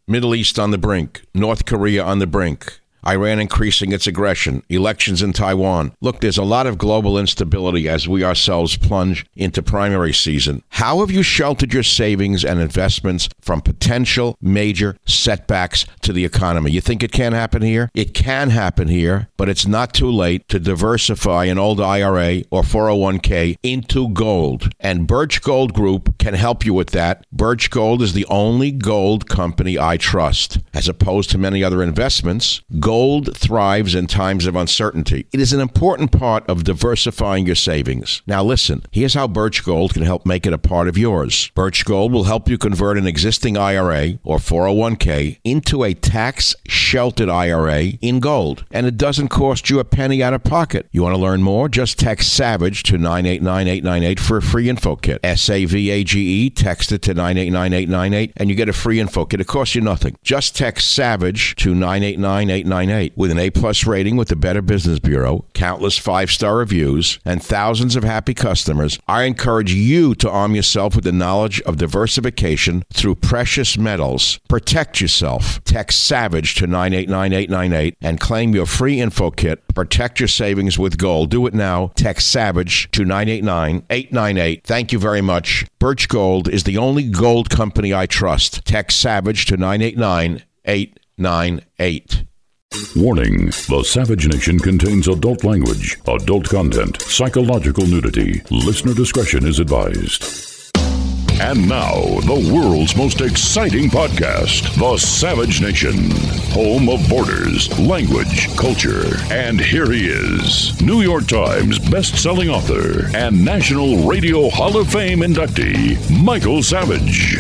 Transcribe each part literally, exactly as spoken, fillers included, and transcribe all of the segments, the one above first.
Middle East on the brink. North Korea on the brink. Iran increasing its aggression, elections in Taiwan. Look, there's a lot of global instability as we ourselves plunge into primary season. How have you sheltered your savings and investments from potential major setbacks to the economy? You think it can't happen here? It can happen here, but it's not too late to diversify an old I R A or four oh one k into gold. And Birch Gold Group can help you with that. Birch Gold is the only gold company I trust. As opposed to many other investments, gold Gold thrives in times of uncertainty. It is an important part of diversifying your savings. Now listen, here's how Birch Gold can help make it a part of yours. Birch Gold will help you convert an existing I R A or four oh one k into a tax-sheltered I R A in gold. And it doesn't cost you a penny out of pocket. You want to learn more? Just text SAVAGE to nine eight nine eight nine eight for a free info kit. S A V A G E, text it to nine eight nine eight nine eight and you get a free info kit. It costs you nothing. Just text SAVAGE to nine eight nine eight nine eight. With an A-plus rating with the Better Business Bureau, countless five-star reviews, and thousands of happy customers, I encourage you to arm yourself with the knowledge of diversification through precious metals. Protect yourself. Text SAVAGE to nine eight nine eight nine eight and claim your free info kit. Protect your savings with gold. Do it now. Text SAVAGE to nine eight nine eight nine eight. Thank you very much. Birch Gold is the only gold company I trust. Text SAVAGE to nine eight nine eight nine eight. Warning, the Savage Nation contains adult language, adult content, psychological nudity. Listener discretion is advised. And now, the world's most exciting podcast, The Savage Nation, home of borders, language, culture. And here he is, New York Times best-selling author and National Radio Hall of Fame inductee, Michael Savage.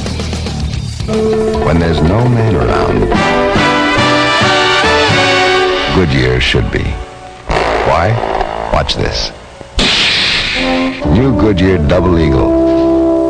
When there's no man around, Goodyear should be. Why? Watch this. New Goodyear Double Eagle.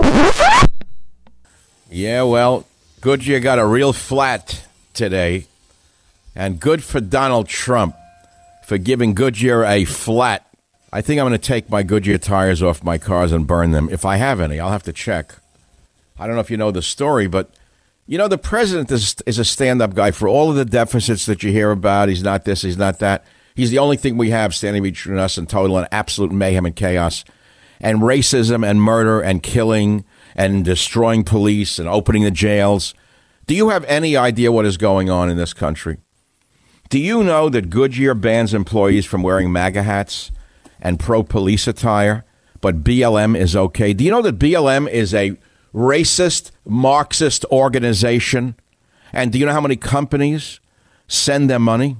Yeah, well, Goodyear got a real flat today. And good for Donald Trump for giving Goodyear a flat. I think I'm going to take my Goodyear tires off my cars and burn them. If I have any, I'll have to check. I don't know if you know the story, but you know, the president is, is a stand-up guy for all of the deficits that you hear about. He's not this, he's not that. He's the only thing we have standing between us and total and absolute mayhem and chaos and racism and murder and killing and destroying police and opening the jails. Do you have any idea what is going on in this country? Do you know that Goodyear bans employees from wearing MAGA hats and pro-police attire, but B L M is okay? Do you know that B L M is a racist, Marxist organization? And do you know how many companies send them money?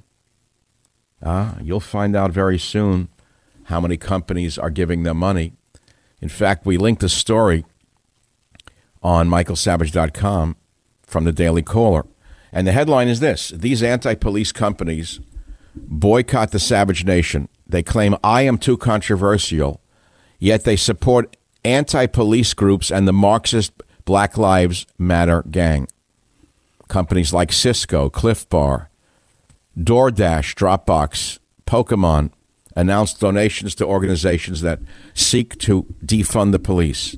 Ah, you'll find out very soon how many companies are giving them money. In fact, we linked a story on michael savage dot com from the Daily Caller. And the headline is this: these anti-police companies boycott the Savage Nation. They claim I am too controversial, yet they support anti-police groups and the Marxist Black Lives Matter gang. Companies like Cisco, Cliff Bar, DoorDash, Dropbox, Pokemon announced donations to organizations that seek to defund the police.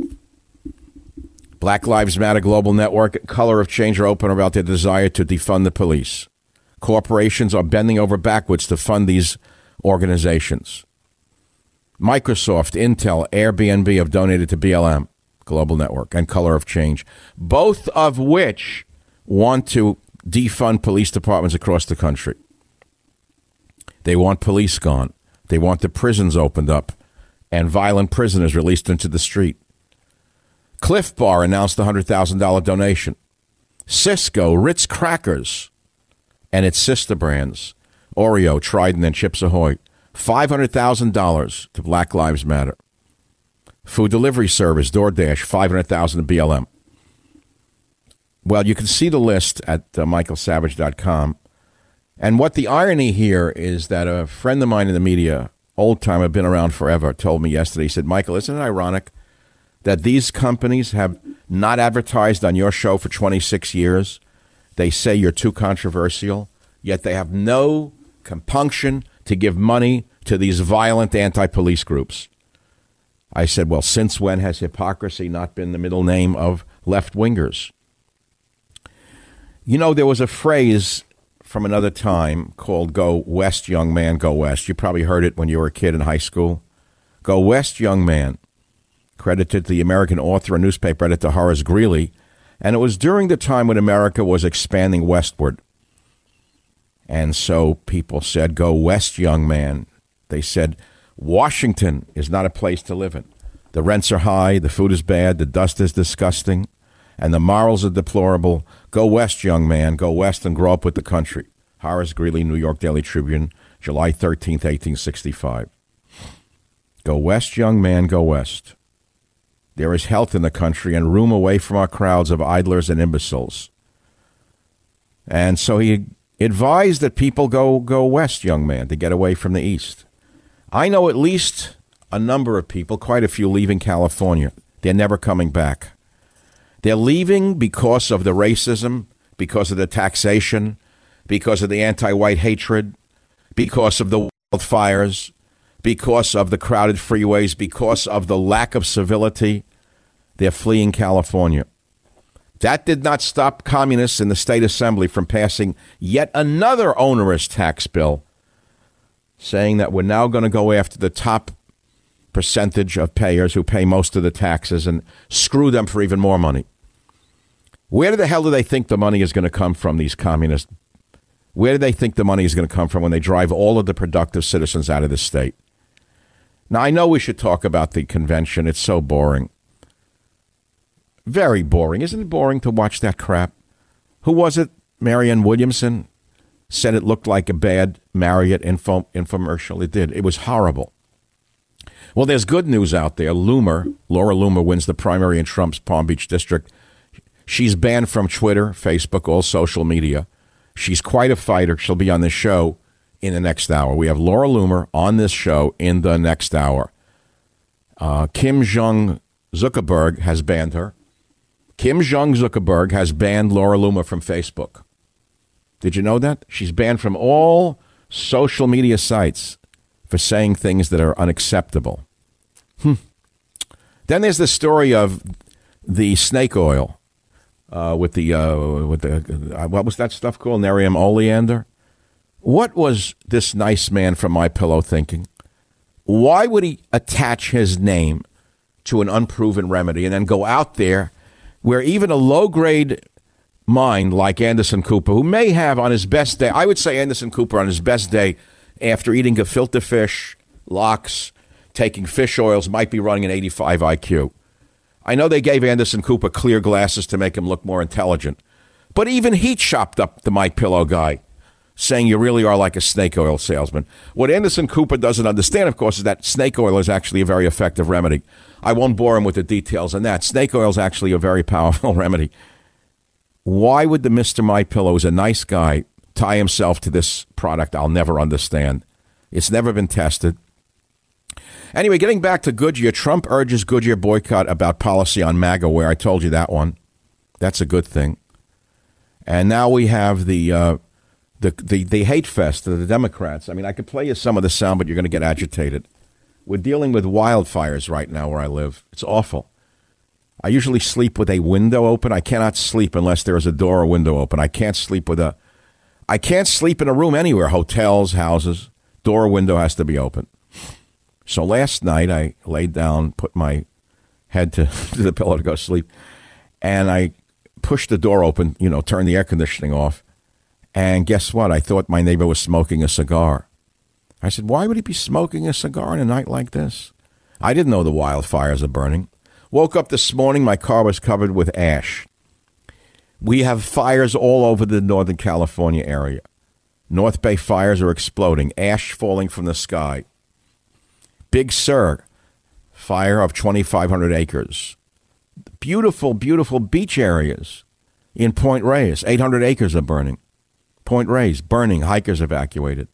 Black Lives Matter Global Network and Color of Change are open about their desire to defund the police. Corporations are bending over backwards to fund these organizations. Microsoft, Intel, Airbnb have donated to B L M, Global Network, and Color of Change, both of which want to defund police departments across the country. They want police gone. They want the prisons opened up and violent prisoners released into the street. Cliff Bar announced a one hundred thousand dollars donation. Cisco, Ritz Crackers, and its sister brands, Oreo, Trident, and Chips Ahoy, five hundred thousand dollars to Black Lives Matter. Food delivery service, DoorDash, five hundred thousand dollars to B L M. Well, you can see the list at uh, michael savage dot com. And what the irony here is that a friend of mine in the media, old timer, been around forever, told me yesterday, he said, Michael, isn't it ironic that these companies have not advertised on your show for twenty-six years? They say you're too controversial, yet they have no compunction to give money to these violent anti-police groups. I said, well, since when has hypocrisy not been the middle name of left-wingers? You know, there was a phrase from another time called "Go West, young man, go west." You probably heard it when you were a kid in high school. Go west, young man. Credited to the American author and newspaper editor Horace Greeley. And it was during the time when America was expanding westward. And so people said, go west, young man. They said, Washington is not a place to live in. The rents are high, the food is bad, the dust is disgusting, and the morals are deplorable. Go west, young man. Go west and grow up with the country. Horace Greeley, New York Daily Tribune, July thirteenth, eighteen sixty-five. Go west, young man. Go west. There is health in the country and room away from our crowds of idlers and imbeciles. And so he advised that people go go west, young man, to get away from the east. I know at least a number of people, quite a few, leaving California. They're never coming back. They're leaving because of the racism, because of the taxation, because of the anti-white hatred, because of the wildfires, because of the crowded freeways, because of the lack of civility. They're fleeing California. That did not stop communists in the state assembly from passing yet another onerous tax bill, saying that we're now going to go after the top percentage of payers who pay most of the taxes and screw them for even more money. Where the hell do they think the money is going to come from, these communists? Where do they think the money is going to come from when they drive all of the productive citizens out of the state? Now, I know we should talk about the convention. It's so boring. Very boring. Isn't it boring to watch that crap? Who was it? Marianne Williamson said it looked like a bad Marriott info- infomercial. It did. It was horrible. Well, there's good news out there. Loomer, Laura Loomer, wins the primary in Trump's Palm Beach district. She's banned from Twitter, Facebook, all social media. She's quite a fighter. She'll be on the show in the next hour. We have Laura Loomer on this show in the next hour. Uh, Kim Jong Zuckerberg has banned her. Kim Jong Zuckerberg has banned Laura Loomer from Facebook. Did you know that? She's banned from all social media sites for saying things that are unacceptable. Hmm. Then there's the story of the snake oil uh, with the, uh, with the uh, what was that stuff called? Nerium oleander? What was this nice man from MyPillow thinking? Why would he attach his name to an unproven remedy and then go out there where even a low-grade mind like Anderson Cooper, who may have on his best day, I would say Anderson Cooper on his best day, after eating gefilte fish, lox, taking fish oils, might be running an eighty-five I Q. I know they gave Anderson Cooper clear glasses to make him look more intelligent, but even he chopped up the MyPillow guy, saying you really are like a snake oil salesman. What Anderson Cooper doesn't understand, of course, is that snake oil is actually a very effective remedy. I won't bore him with the details on that. Snake oil is actually a very powerful remedy. Why would the Mister MyPillow, who's a nice guy, tie himself to this product? I'll never understand. It's never been tested. Anyway, getting back to Goodyear, Trump urges Goodyear boycott about policy on MAGA wear. I told you that one. That's a good thing. And now we have the uh, the, the the hate fest of the Democrats. I mean, I could play you some of the sound, but you're going to get agitated. We're dealing with wildfires right now where I live. It's awful. I usually sleep with a window open. I cannot sleep unless there is a door or window open. I can't sleep with a... I can't sleep in a room anywhere. Hotels, houses, door or window has to be open. So last night I laid down, put my head to, to the pillow to go sleep, and I pushed the door open, you know, turned the air conditioning off, and guess what? I thought my neighbor was smoking a cigar. I said, why would he be smoking a cigar on a night like this? I didn't know the wildfires are burning. Woke up this morning, my car was covered with ash. We have fires all over the Northern California area. North Bay fires are exploding, ash falling from the sky. Big Sur, fire of twenty-five hundred acres. Beautiful, beautiful beach areas in Point Reyes. eight hundred acres are burning. Point Reyes, burning, hikers evacuated.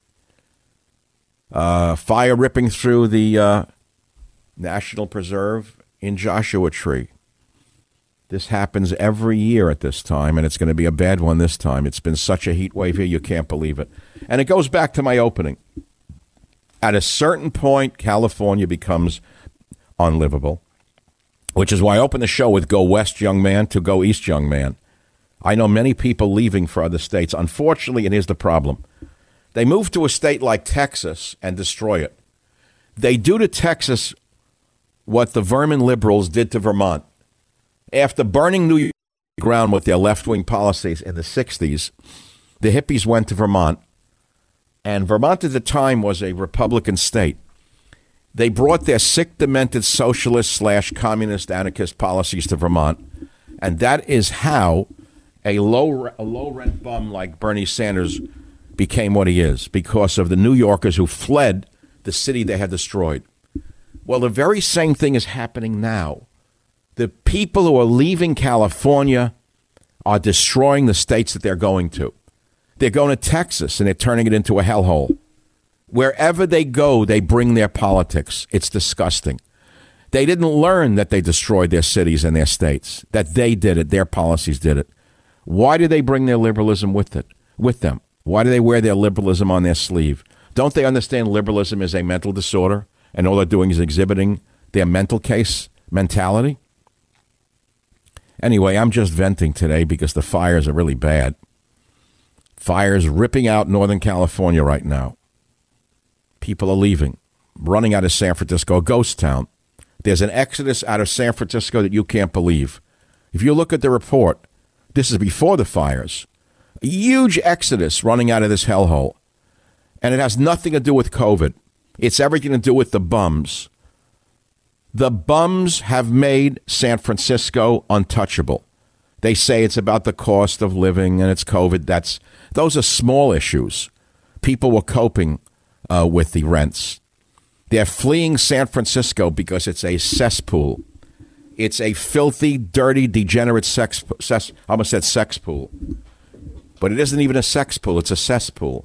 Uh, fire ripping through the uh, National Preserve in Joshua Tree. This happens every year at this time, and it's going to be a bad one this time. It's been such a heat wave here, you can't believe it. And it goes back to my opening. At a certain point, California becomes unlivable, which is why I opened the show with Go West, Young Man, to Go East, Young Man. I know many people leaving for other states. Unfortunately, and here's the problem. They move to a state like Texas and destroy it. They do to Texas what the vermin liberals did to Vermont. After burning New York ground with their left-wing policies in the sixties, the hippies went to Vermont, and Vermont at the time was a Republican state. They brought their sick, demented socialist slash communist anarchist policies to Vermont, and that is how a low a low-rent bum like Bernie Sanders became what he is, because of the New Yorkers who fled the city they had destroyed. Well, the very same thing is happening now. The people who are leaving California are destroying the states that they're going to. They're going to Texas, and they're turning it into a hellhole. Wherever they go, they bring their politics. It's disgusting. They didn't learn that they destroyed their cities and their states, that they did it, their policies did it. Why do they bring their liberalism with it, with them? Why do they wear their liberalism on their sleeve? Don't they understand liberalism is a mental disorder, and all they're doing is exhibiting their mental case mentality? Anyway, I'm just venting today because the fires are really bad. Fires ripping out Northern California right now. People are leaving, running out of San Francisco, a ghost town. There's an exodus out of San Francisco that you can't believe. If you look at the report, this is before the fires. A huge exodus running out of this hellhole. And it has nothing to do with COVID. It's everything to do with the bums. The bums have made San Francisco untouchable. They say it's about the cost of living and it's COVID. That's those are small issues. People were coping uh, with the rents. They're fleeing San Francisco because it's a cesspool. It's a filthy, dirty, degenerate sex. sex I almost said sex pool, but it isn't even a sex pool. It's a cesspool.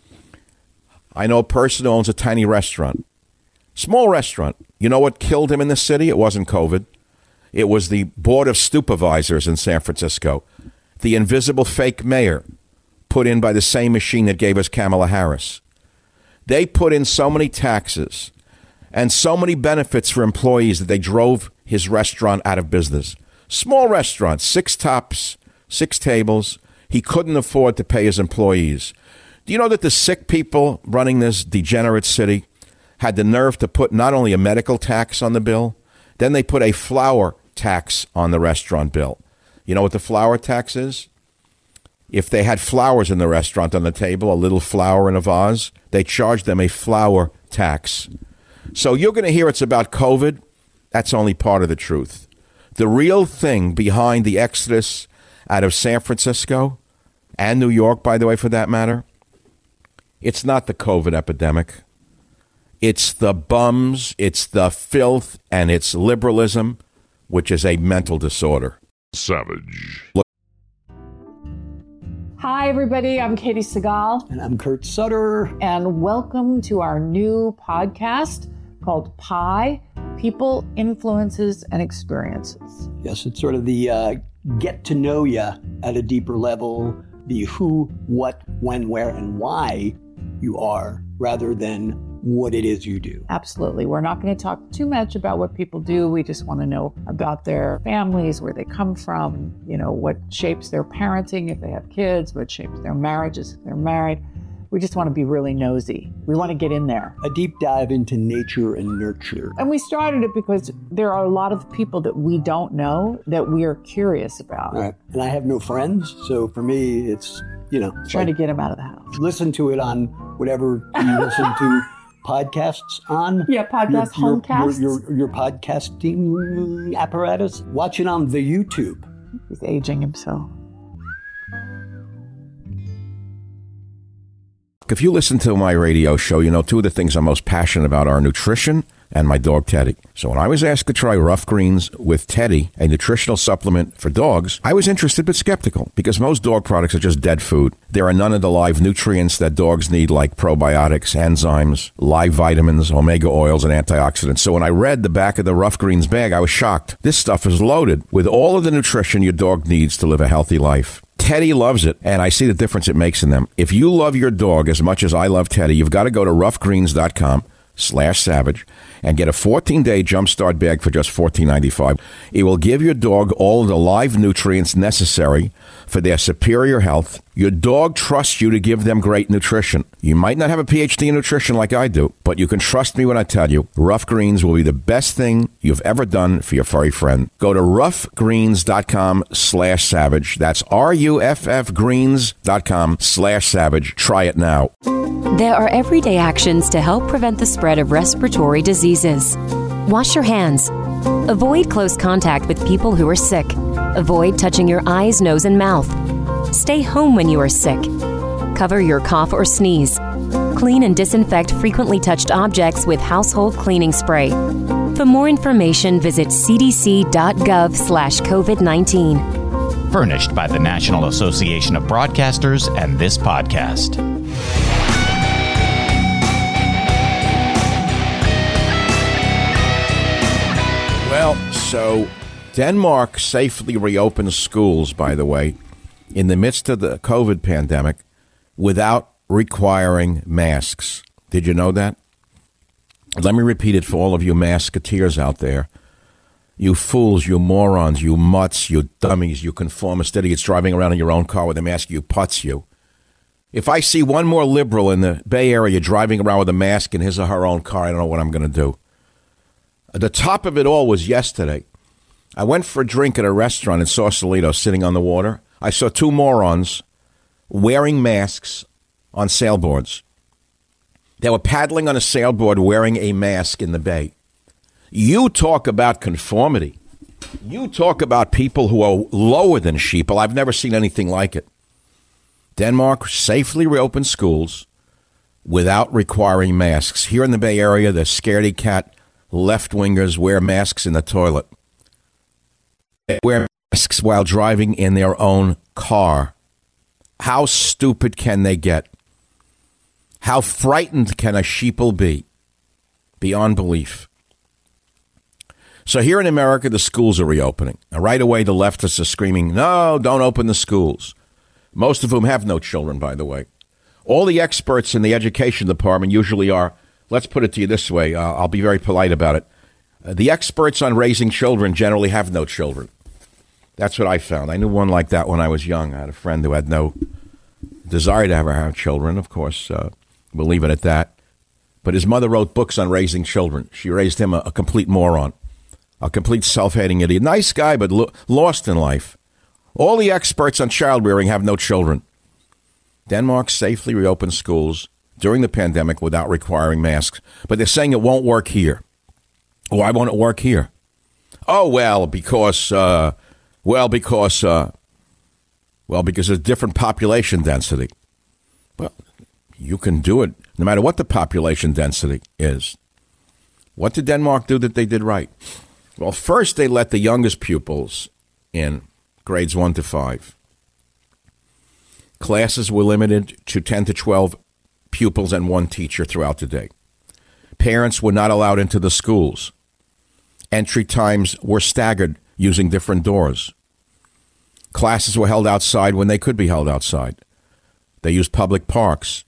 I know a person who owns a tiny restaurant, small restaurant. You know what killed him in the city? It wasn't COVID. It was the Board of Supervisors in San Francisco, the invisible fake mayor put in by the same machine that gave us Kamala Harris. They put in so many taxes and so many benefits for employees that they drove his restaurant out of business. Small restaurant, six tops, six tables. He couldn't afford to pay his employees. Do you know that the sick people running this degenerate city had the nerve to put not only a medical tax on the bill, then they put a flour tax on the restaurant bill. You know what the flour tax is? If they had flowers in the restaurant on the table, a little flower in a vase, they charged them a flour tax. So you're going to hear it's about COVID. That's only part of the truth. The real thing behind the exodus out of San Francisco and New York, by the way, for that matter, it's not the COVID epidemic. It's the bums, it's the filth, and it's liberalism, which is a mental disorder. Savage. Look. Hi, everybody. I'm Katie Segal. And I'm Kurt Sutter. And welcome to our new podcast called Pi, People, Influences, and Experiences. Yes, it's sort of the uh, get to know you at a deeper level, the who, what, when, where, and why you are, rather than what it is you do. Absolutely. We're not going to talk too much about what people do. We just want to know about their families, where they come from, you know, what shapes their parenting if they have kids, what shapes their marriages if they're married. We just want to be really nosy. We want to get in there. A deep dive into nature and nurture. And we started it because there are a lot of people that we don't know that we are curious about. All right. And I have no friends, so for me, it's, you know. Trying like, to get them out of the house. Listen to it on whatever you listen to podcasts on. Yeah, podcast, your, homecasts. Your, your, your podcasting apparatus. Watch it on the YouTube. He's aging himself. If you listen to my radio show, you know two of the things I'm most passionate about are nutrition and my dog Teddy. So when I was asked to try Rough Greens with Teddy, a nutritional supplement for dogs, I was interested but skeptical because most dog products are just dead food. There are none of the live nutrients that dogs need, like probiotics, enzymes, live vitamins, omega oils, and antioxidants. So when I read the back of the Rough Greens bag, I was shocked. This stuff is loaded with all of the nutrition your dog needs to live a healthy life. Teddy loves it, and I see the difference it makes in them. If you love your dog as much as I love Teddy, you've got to go to rough greens dot com. slash savage and get a fourteen-day Jumpstart bag for just fourteen ninety-five. It will give your dog all the live nutrients necessary for their superior health. Your dog trusts you to give them great nutrition. You might not have a P H D in nutrition like I do, but you can trust me when I tell you Rough Greens will be the best thing you've ever done for your furry friend. Go to roughgreens.com slash savage. That's R-U-F-F greens.com slash savage. Try it now. There are everyday actions to help prevent the spread of respiratory diseases. Wash your hands. Avoid close contact with people who are sick. Avoid touching your eyes, nose, and mouth. Stay home when you are sick. Cover your cough or sneeze. Clean and disinfect frequently touched objects with household cleaning spray. For more information, visit cdc.gov slash COVID nineteen. Furnished by the National Association of Broadcasters and this podcast. Well, so Denmark safely reopened schools, by the way, in the midst of the COVID pandemic without requiring masks. Did you know that? Let me repeat it for all of you masketeers out there. You fools, you morons, you mutts, you dummies, you conformist idiots driving around in your own car with a mask, you putz, you. If I see one more liberal in the Bay Area driving around with a mask in his or her own car, I don't know what I'm going to do. The top of it all was yesterday. I went for a drink at a restaurant in Sausalito, sitting on the water. I saw two morons wearing masks on sailboards. They were paddling on a sailboard wearing a mask in the bay. You talk about conformity. You talk about people who are lower than sheeple. I've never seen anything like it. Denmark safely reopened schools without requiring masks. Here in the Bay Area, the scaredy cat left-wingers wear masks in the toilet. They wear masks while driving in their own car. How stupid can they get? How frightened can a sheeple be? Beyond belief. So here in America, the schools are reopening. Now, right away, the leftists are screaming, no, don't open the schools. Most of whom have no children, by the way. All the experts in the education department usually are, let's put it to you this way, uh, I'll be very polite about it. Uh, the experts on raising children generally have no children. That's what I found. I knew one like that when I was young. I had a friend who had no desire to ever have children, of course. Uh, we'll leave it at that. But his mother wrote books on raising children. She raised him a, a complete moron, a complete self-hating idiot. Nice guy, but lo- lost in life. All the experts on child rearing have no children. Denmark safely reopened schools during the pandemic without requiring masks. But they're saying it won't work here. Why won't it work here? Oh, well, because, uh, well, because, uh, well, because there's different population density. Well, you can do it no matter what the population density is. What did Denmark do that they did right? Well, first they let the youngest pupils in, grades one to five. Classes were limited to ten to twelve pupils and one teacher throughout the day. Parents were not allowed into the schools. Entry times were staggered using different doors. Classes were held outside when they could be held outside. They used public parks.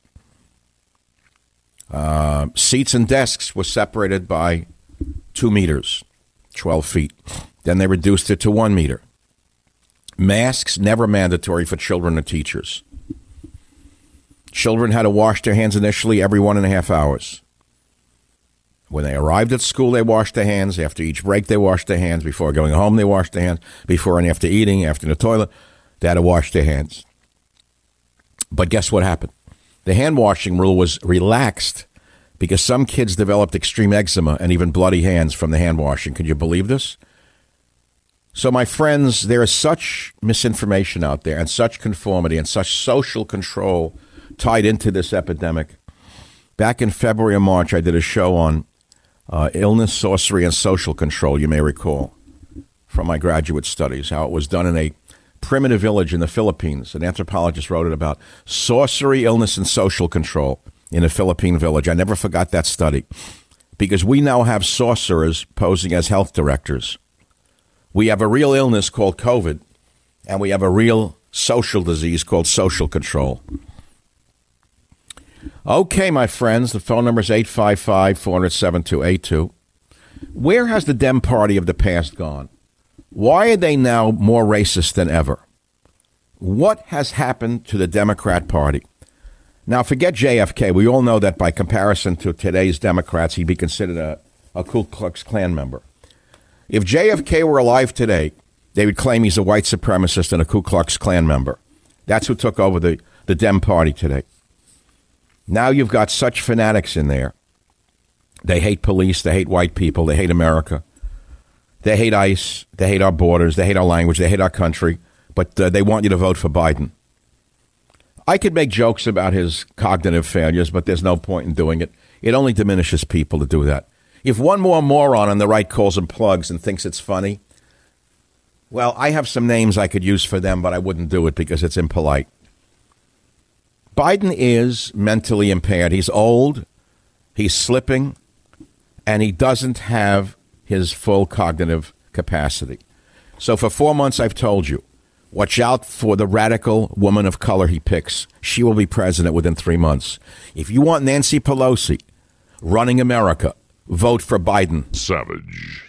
Uh, seats and desks were separated by two meters, twelve feet. Then they reduced it to one meter. Masks never mandatory for children or teachers. Children had to wash their hands initially every one and a half hours. When they arrived at school, they washed their hands. After each break, they washed their hands. Before going home, they washed their hands. Before and after eating, after in the toilet, they had to wash their hands. But guess what happened? The hand washing rule was relaxed because some kids developed extreme eczema and even bloody hands from the hand washing. Could you believe this? So, my friends, there is such misinformation out there and such conformity and such social control tied into this epidemic. Back in February or March, I did a show on uh, illness, sorcery, and social control, you may recall, from my graduate studies, how it was done in a primitive village in the Philippines. An anthropologist wrote it about sorcery, illness, and social control in a Philippine village. I never forgot that study because we now have sorcerers posing as health directors. We have a real illness called COVID, and we have a real social disease called social control. Okay, my friends, the phone number is eight five five, four zero seven, two eight two. Where has the Dem Party of the past gone? Why are they now more racist than ever? What has happened to the Democrat Party? Now, forget J F K. We all know that by comparison to today's Democrats, he'd be considered a, a Ku Klux Klan member. If J F K were alive today, they would claim he's a white supremacist and a Ku Klux Klan member. That's who took over the, the Dem Party today. Now you've got such fanatics in there. They hate police. They hate white people. They hate America. They hate ICE. They hate our borders. They hate our language. They hate our country. But uh, they want you to vote for Biden. I could make jokes about his cognitive failures, but there's no point in doing it. It only diminishes people to do that. If one more moron on the right calls and plugs and thinks it's funny, well, I have some names I could use for them, but I wouldn't do it because it's impolite. Biden is mentally impaired. He's old, he's slipping, and he doesn't have his full cognitive capacity. So for four months, I've told you, watch out for the radical woman of color he picks. She will be president within three months. If you want Nancy Pelosi running America, vote for Biden. Savage.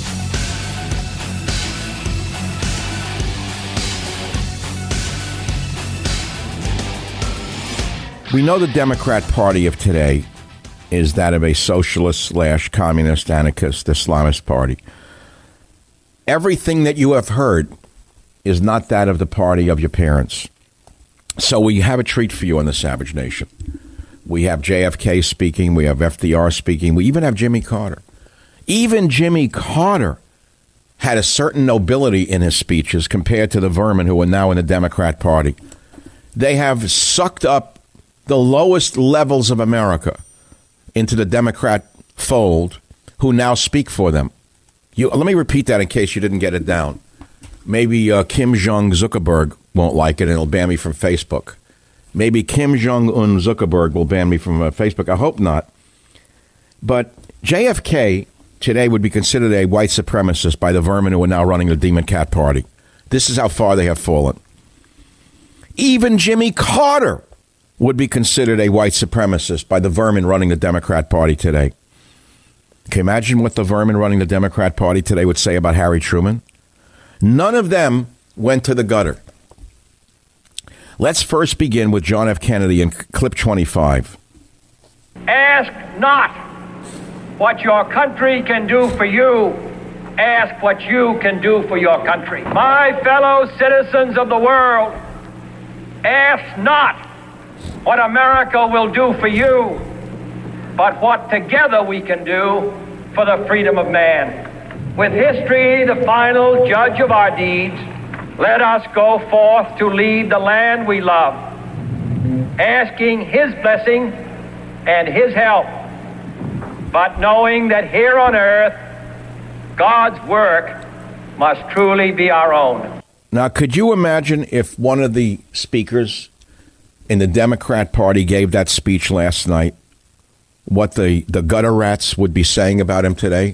We know the Democrat Party of today is that of a socialist slash communist, anarchist, Islamist party. Everything that you have heard is not that of the party of your parents. So we have a treat for you in the Savage Nation. We have J F K speaking. We have F D R speaking. We even have Jimmy Carter. Even Jimmy Carter had a certain nobility in his speeches compared to the vermin who are now in the Democrat Party. They have sucked up the lowest levels of America into the Democrat fold who now speak for them. You, let me repeat that in case you didn't get it down. Maybe uh, Kim Jong Zuckerberg won't like it and it'll ban me from Facebook. Maybe Kim Jong-un Zuckerberg will ban me from uh, Facebook. I hope not. But J F K today would be considered a white supremacist by the vermin who are now running the Demon Cat Party. This is how far they have fallen. Even Jimmy Carter would be considered a white supremacist by the vermin running the Democrat Party today. Can you imagine what the vermin running the Democrat Party today would say about Harry Truman? None of them went to the gutter. Let's first begin with John F. Kennedy in clip twenty-five. Ask not what your country can do for you. Ask what you can do for your country. My fellow citizens of the world, ask not what America will do for you, but what together we can do for the freedom of man. With history the final judge of our deeds, let us go forth to lead the land we love, asking his blessing and his help, but knowing that here on earth, God's work must truly be our own. Now, could you imagine if one of the speakers in the Democrat Party gave that speech last night, what the, the gutter rats would be saying about him today?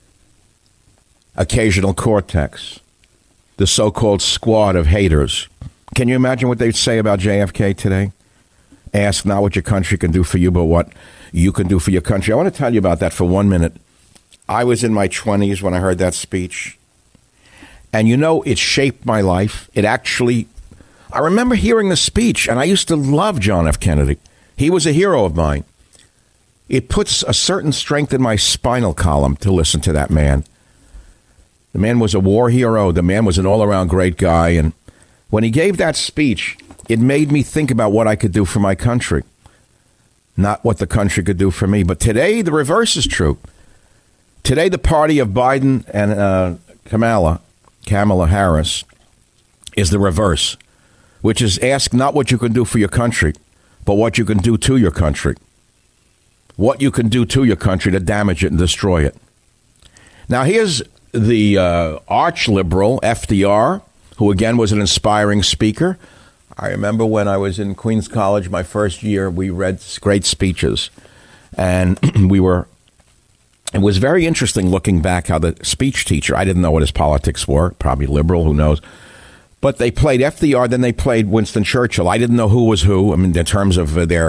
Occasional cortex, the so-called squad of haters. Can you imagine what they'd say about J F K today? Ask not what your country can do for you, but what you can do for your country. I want to tell you about that for one minute. I was in my twenties when I heard that speech. And you know, it shaped my life. It actually, I remember hearing the speech, and I used to love John F. Kennedy. He was a hero of mine. It puts a certain strength in my spinal column to listen to that man. The man was a war hero. The man was an all-around great guy. And when he gave that speech, it made me think about what I could do for my country, not what the country could do for me. But today, the reverse is true. Today, the party of Biden and uh, Kamala, Kamala Harris, is the reverse, which is ask not what you can do for your country, but what you can do to your country. What you can do to your country to damage it and destroy it. Now, here's the uh, arch-liberal F D R, who, again, was an inspiring speaker. I remember when I was in Queens College, my first year, we read great speeches. And we were, it was very interesting looking back how the speech teacher, I didn't know what his politics were, probably liberal, who knows. But they played F D R, then they played Winston Churchill. I didn't know who was who, I mean, in terms of their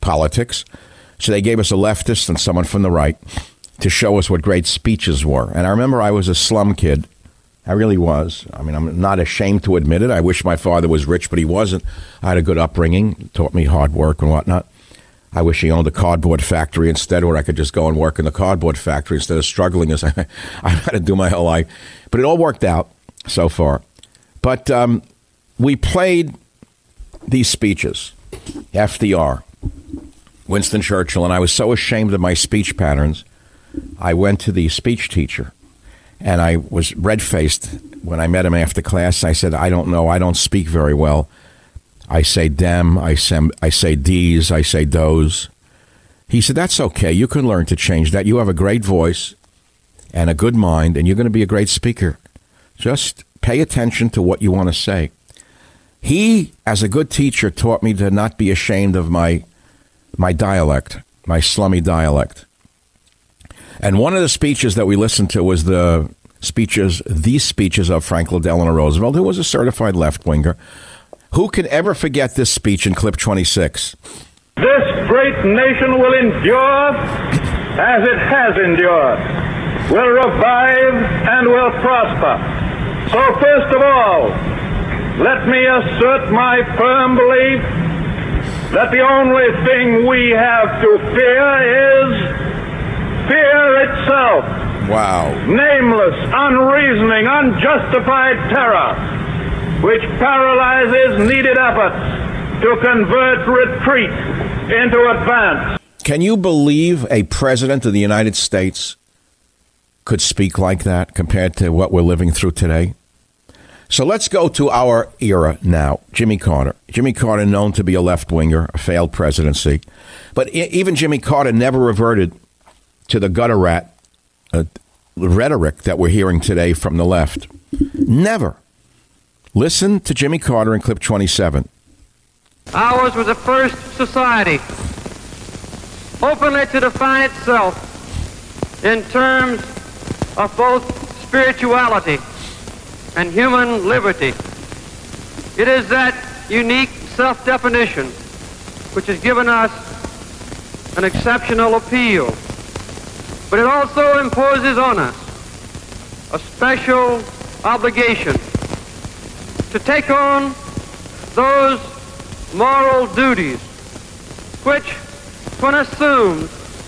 politics. So they gave us a leftist and someone from the right to show us what great speeches were. And I remember I was a slum kid. I really was. I mean, I'm not ashamed to admit it. I wish my father was rich, but he wasn't. I had a good upbringing, taught me hard work and whatnot. I wish he owned a cardboard factory instead, where I could just go and work in the cardboard factory instead of struggling as I, I've had to do my whole life. But it all worked out so far. But um, we played these speeches, F D R, Winston Churchill, and I was so ashamed of my speech patterns, I went to the speech teacher. And I was red-faced when I met him after class. I said, I don't know. I don't speak very well. I say dem, I say, I say dees, I say does. He said, that's okay. You can learn to change that. You have a great voice and a good mind, and you're going to be a great speaker. Just pay attention to what you want to say. He, as a good teacher, taught me to not be ashamed of my my dialect, my slummy dialect. And one of the speeches that we listened to was the speeches, these speeches of Franklin Delano Roosevelt, who was a certified left-winger. Who can ever forget this speech in clip twenty-six? This great nation will endure as it has endured, will revive and will prosper. So first of all, let me assert my firm belief that the only thing we have to fear is fear itself. Wow. Nameless, unreasoning, unjustified terror, which paralyzes needed efforts to convert retreat into advance. Can you believe a president of the United States could speak like that compared to what we're living through today? So let's go to our era now. Jimmy Carter. Jimmy Carter, known to be a left-winger, a failed presidency. But even Jimmy Carter never reverted to the gutter rat uh, rhetoric that we're hearing today from the left. Never. Listen to Jimmy Carter in clip twenty-seven. Ours was the first society openly to define itself in terms of both spirituality and human liberty. It is that unique self-definition which has given us an exceptional appeal. But it also imposes on us a special obligation to take on those moral duties which, when assumed,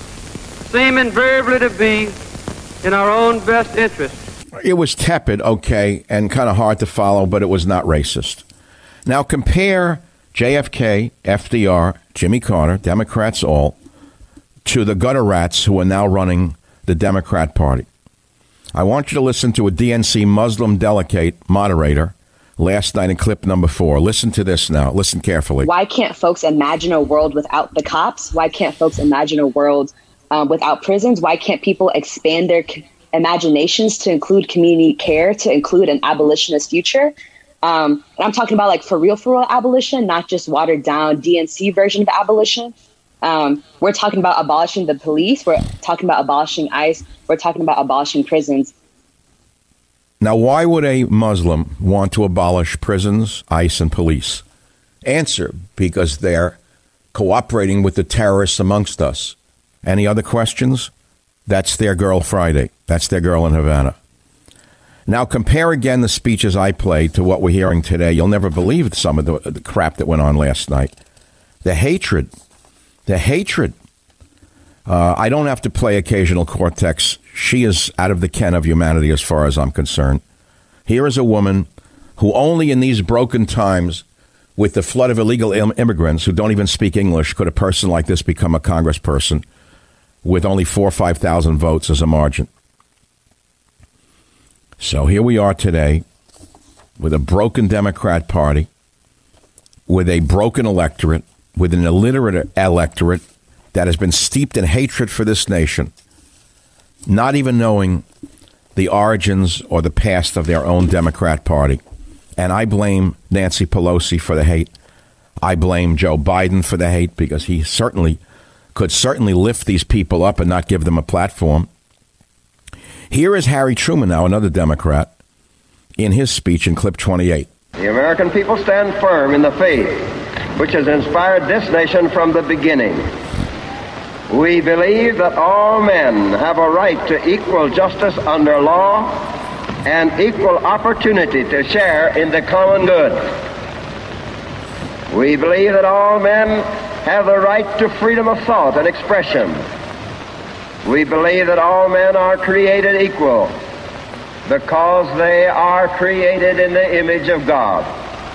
seem invariably to be in our own best interest. It was tepid, okay, and kind of hard to follow, but it was not racist. Now compare J F K, F D R, Jimmy Carter, Democrats all, to the gutter rats who are now running the Democrat Party. I want you to listen to a D N C Muslim delegate moderator last night in clip number four. Listen to this now. Listen carefully. Why can't folks imagine a world without the cops? Why can't folks imagine a world um, without prisons? Why can't people expand their c- imaginations to include community care, to include an abolitionist future? Um, and I'm talking about like for real, for real abolition, not just watered down D N C version of abolition. Um, we're talking about abolishing the police. We're talking about abolishing ICE. We're talking about abolishing prisons. Now, why would a Muslim want to abolish prisons, ICE, and police? Answer, because they're cooperating with the terrorists amongst us. Any other questions? That's their girl Friday. That's their girl in Havana. Now, compare again the speeches I played to what we're hearing today. You'll never believe some of the, the crap that went on last night. The hatred. The hatred. Uh, I don't have to play occasional Cortex. She is out of the ken of humanity as far as I'm concerned. Here is a woman who only in these broken times, with the flood of illegal im- immigrants who don't even speak English, could a person like this become a congressperson with only four or five thousand votes as a margin. So here we are today with a broken Democrat Party, with a broken electorate, with an illiterate electorate that has been steeped in hatred for this nation, not even knowing the origins or the past of their own Democrat Party. And I blame Nancy Pelosi for the hate. I blame Joe Biden for the hate, because he certainly could certainly lift these people up and not give them a platform. Here is Harry Truman, now another Democrat, in his speech in clip twenty-eight. The American people stand firm in the faith which has inspired this nation from the beginning. We believe that all men have a right to equal justice under law and equal opportunity to share in the common good. We believe that all men have the right to freedom of thought and expression. We believe that all men are created equal because they are created in the image of God.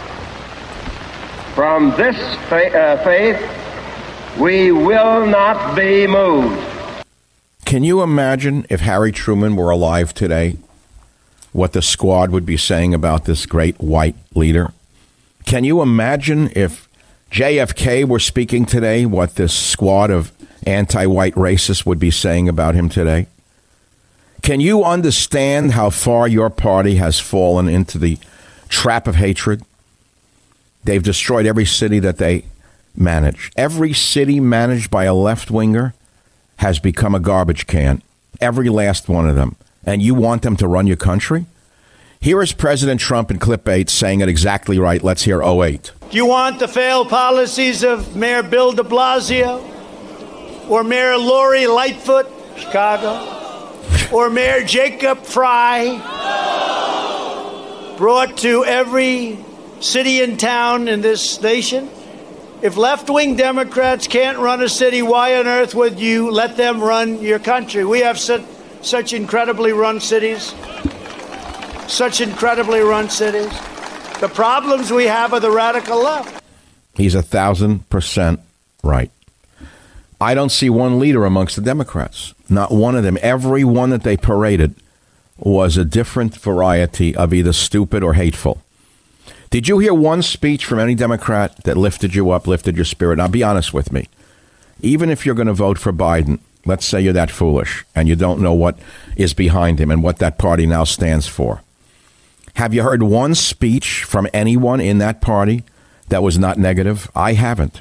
From this fa- uh, faith, we will not be moved. Can you imagine if Harry Truman were alive today, what the Squad would be saying about this great white leader? Can you imagine if J F K were speaking today, what this squad of anti-white racists would be saying about him today? Can you understand how far your party has fallen into the trap of hatred? They've destroyed every city that they manage. Every city managed by a left-winger has become a garbage can. Every last one of them. And you want them to run your country? Here is President Trump in clip eight saying it exactly right. Let's hear oh eight. Do you want the failed policies of Mayor Bill de Blasio? Or Mayor Lori Lightfoot, Chicago? Or Mayor Jacob Fry, brought to every city and town in this nation? If left-wing Democrats can't run a city, why on earth would you let them run your country? We have such, such incredibly run cities. Such incredibly run cities. The problems we have are the radical left. He's a thousand percent right. I don't see one leader amongst the Democrats. Not one of them. Every one that they paraded was a different variety of either stupid or hateful. Did you hear one speech from any Democrat that lifted you up, lifted your spirit? Now, be honest with me. Even if you're going to vote for Biden, let's say you're that foolish and you don't know what is behind him and what that party now stands for. Have you heard one speech from anyone in that party that was not negative? I haven't.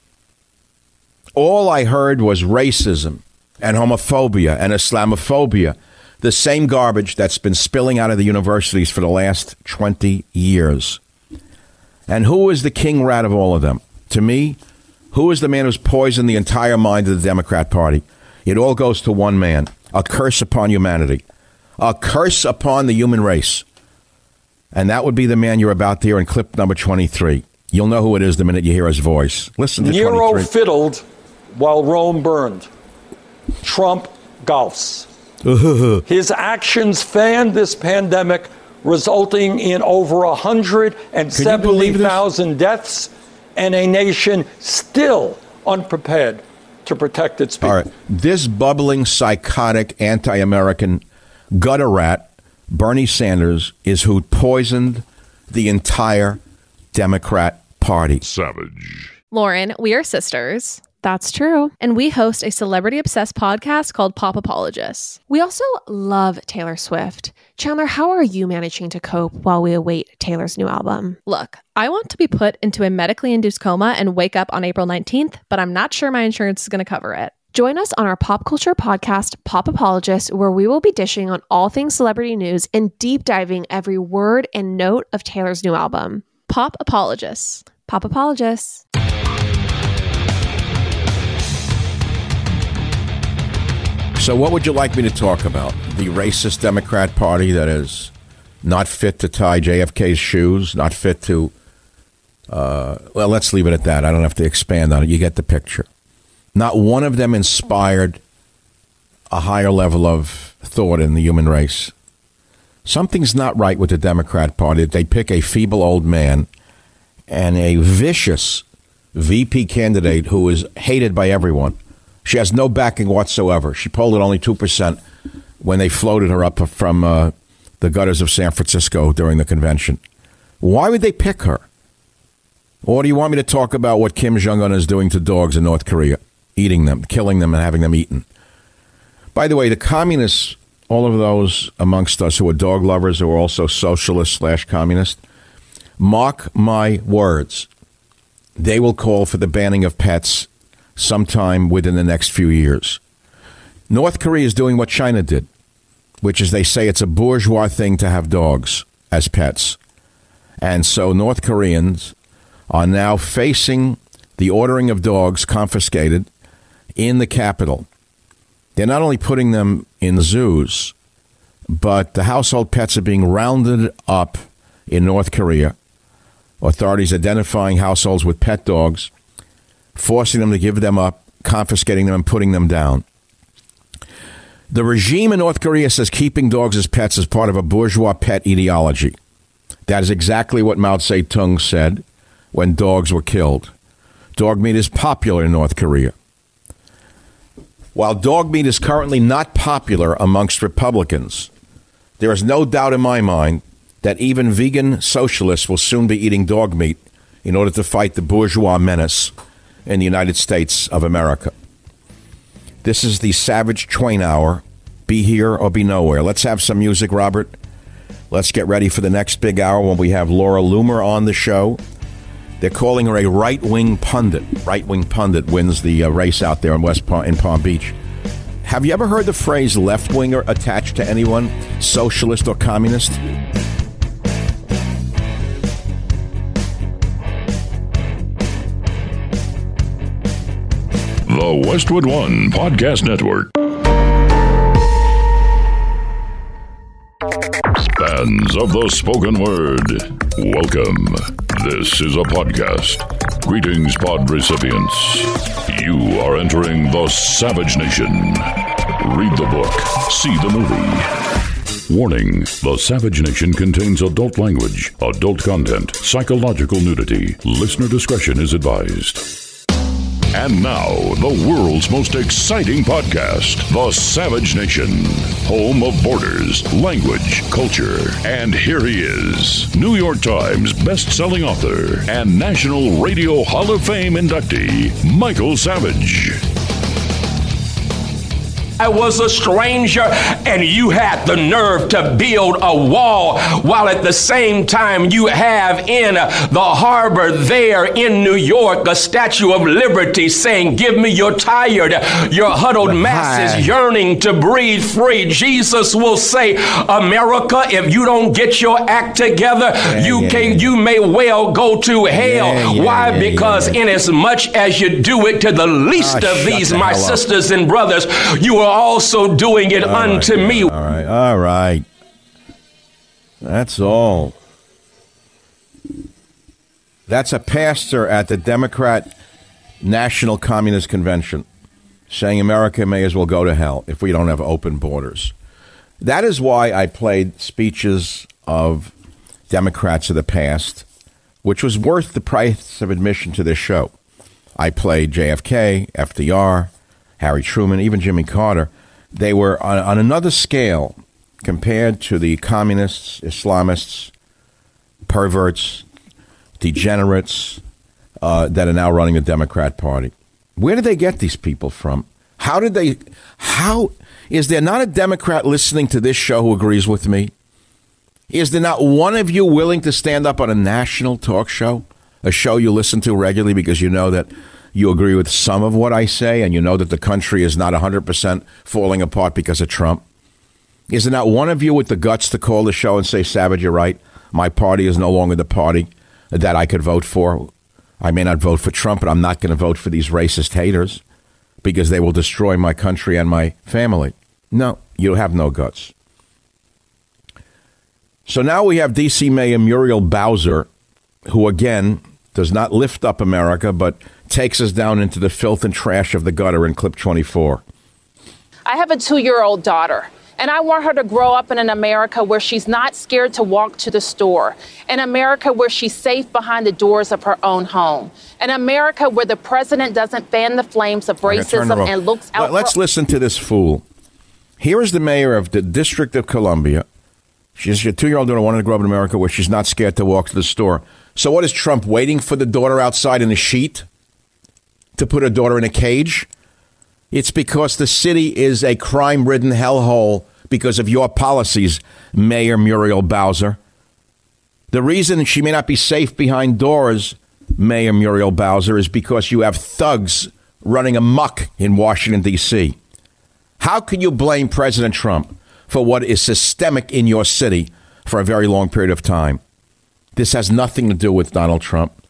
All I heard was racism and homophobia and Islamophobia, the same garbage that's been spilling out of the universities for the last twenty years. And who is the king rat of all of them? To me, who is the man who's poisoned the entire mind of the Democrat Party? It all goes to one man, a curse upon humanity, a curse upon the human race. And that would be the man you're about to hear in clip number twenty-three. You'll know who it is the minute you hear his voice. Listen to Nero twenty-three. Fiddled while Rome burned. Trump golfs. His actions fanned this pandemic, resulting in over one hundred seventy thousand deaths and a nation still unprepared to protect its people. All right. This bubbling, psychotic, anti-American gutter rat, Bernie Sanders, is who poisoned the entire Democrat Party. Savage. Lauren, we are sisters. That's true. And we host a celebrity-obsessed podcast called Pop Apologists. We also love Taylor Swift. Chandler, how are you managing to cope while we await Taylor's new album? Look, I want to be put into a medically induced coma and wake up on April nineteenth, but I'm not sure my insurance is going to cover it. Join us on our pop culture podcast, Pop Apologists, where we will be dishing on all things celebrity news and deep diving every word and note of Taylor's new album. Pop Apologists. Pop Apologists. So what would you like me to talk about? The racist Democrat Party that is not fit to tie J F K's shoes, not fit to, uh, well, let's leave it at that. I don't have to expand on it. You get the picture. Not one of them inspired a higher level of thought in the human race. Something's not right with the Democrat Party. They pick a feeble old man and a vicious V P candidate who is hated by everyone. She has no backing whatsoever. She polled at only two percent when they floated her up from uh, the gutters of San Francisco during the convention. Why would they pick her? Or do you want me to talk about what Kim Jong-un is doing to dogs in North Korea? Eating them, killing them, and having them eaten. By the way, the communists, all of those amongst us who are dog lovers, who are also socialist slash communist, mark my words, they will call for the banning of pets sometime within the next few years. North Korea is doing what China did, which is they say it's a bourgeois thing to have dogs as pets. And so North Koreans are now facing the ordering of dogs confiscated in the Capitol. They're not only putting them in zoos, but the household pets are being rounded up in North Korea. Authorities identifying households with pet dogs, forcing them to give them up, confiscating them, and putting them down. The regime in North Korea says keeping dogs as pets is part of a bourgeois pet ideology. That is exactly what Mao Zedong said when dogs were killed. Dog meat is popular in North Korea. While dog meat is currently not popular amongst Republicans, there is no doubt in my mind that even vegan socialists will soon be eating dog meat in order to fight the bourgeois menace in the United States of America. This is the Savage Twain Hour. Be here or be nowhere. Let's have some music, Robert. Let's get ready for the next big hour when we have Laura Loomer on the show. They're calling her a right-wing pundit. Right-wing pundit wins the uh, race out there in West Palm, in Palm Beach. Have you ever heard the phrase left-winger attached to anyone, socialist or communist? The Westwood One Podcast Network. Fans of the spoken word, welcome. This is a podcast. Greetings, pod recipients. You are entering the Savage Nation. Read the book, see the movie. Warning, the Savage Nation contains adult language, adult content, psychological nudity. Listener discretion is advised. And now, the world's most exciting podcast, The Savage Nation, home of borders, language, culture. And here he is, New York Times best-selling author and National Radio Hall of Fame inductee, Michael Savage. I was a stranger, and you had the nerve to build a wall, while at the same time you have in the harbor there in New York a Statue of Liberty saying, give me your tired, your huddled masses yearning to breathe free. Jesus will say, America, if you don't get your act together, yeah, you yeah, can, yeah. you may well go to hell. Yeah, yeah, Why? Yeah, because yeah, yeah. inasmuch as you do it to the least oh, of these, the my sisters up. and brothers, you are also doing it all unto right, me. All right, all right. That's all. That's a pastor at the Democrat National Communist Convention saying America may as well go to hell if we don't have open borders. That is why I played speeches of Democrats of the past, which was worth the price of admission to this show. I played J F K, F D R, Harry Truman, even Jimmy Carter. They were on, on another scale compared to the communists, Islamists, perverts, degenerates uh, that are now running the Democrat Party. Where did they get these people from? How did they, how, is there not a Democrat listening to this show who agrees with me? Is there not one of you willing to stand up on a national talk show, a show you listen to regularly because you know that you agree with some of what I say, and you know that the country is not one hundred percent falling apart because of Trump? Is there not one of you with the guts to call the show and say, Savage, you're right. My party is no longer the party that I could vote for. I may not vote for Trump, but I'm not going to vote for these racist haters because they will destroy my country and my family. No, you have no guts. So now we have D C Mayor Muriel Bowser, who, again, does not lift up America, but takes us down into the filth and trash of the gutter in clip twenty-four. I have a two-year-old daughter, and I want her to grow up in an America where she's not scared to walk to the store, an America where she's safe behind the doors of her own home, an America where the president doesn't fan the flames of racism and looks out. Let's listen to this fool. Here is the mayor of the District of Columbia. She's your two-year-old daughter wanted to grow up in America where she's not scared to walk to the store. So what is Trump waiting for the daughter outside in a sheet to put her daughter in a cage? It's because the city is a crime-ridden hellhole because of your policies, Mayor Muriel Bowser. The reason she may not be safe behind doors, Mayor Muriel Bowser, is because you have thugs running amok in Washington, D C. How can you blame President Trump for what is systemic in your city for a very long period of time? This has nothing to do with Donald Trump.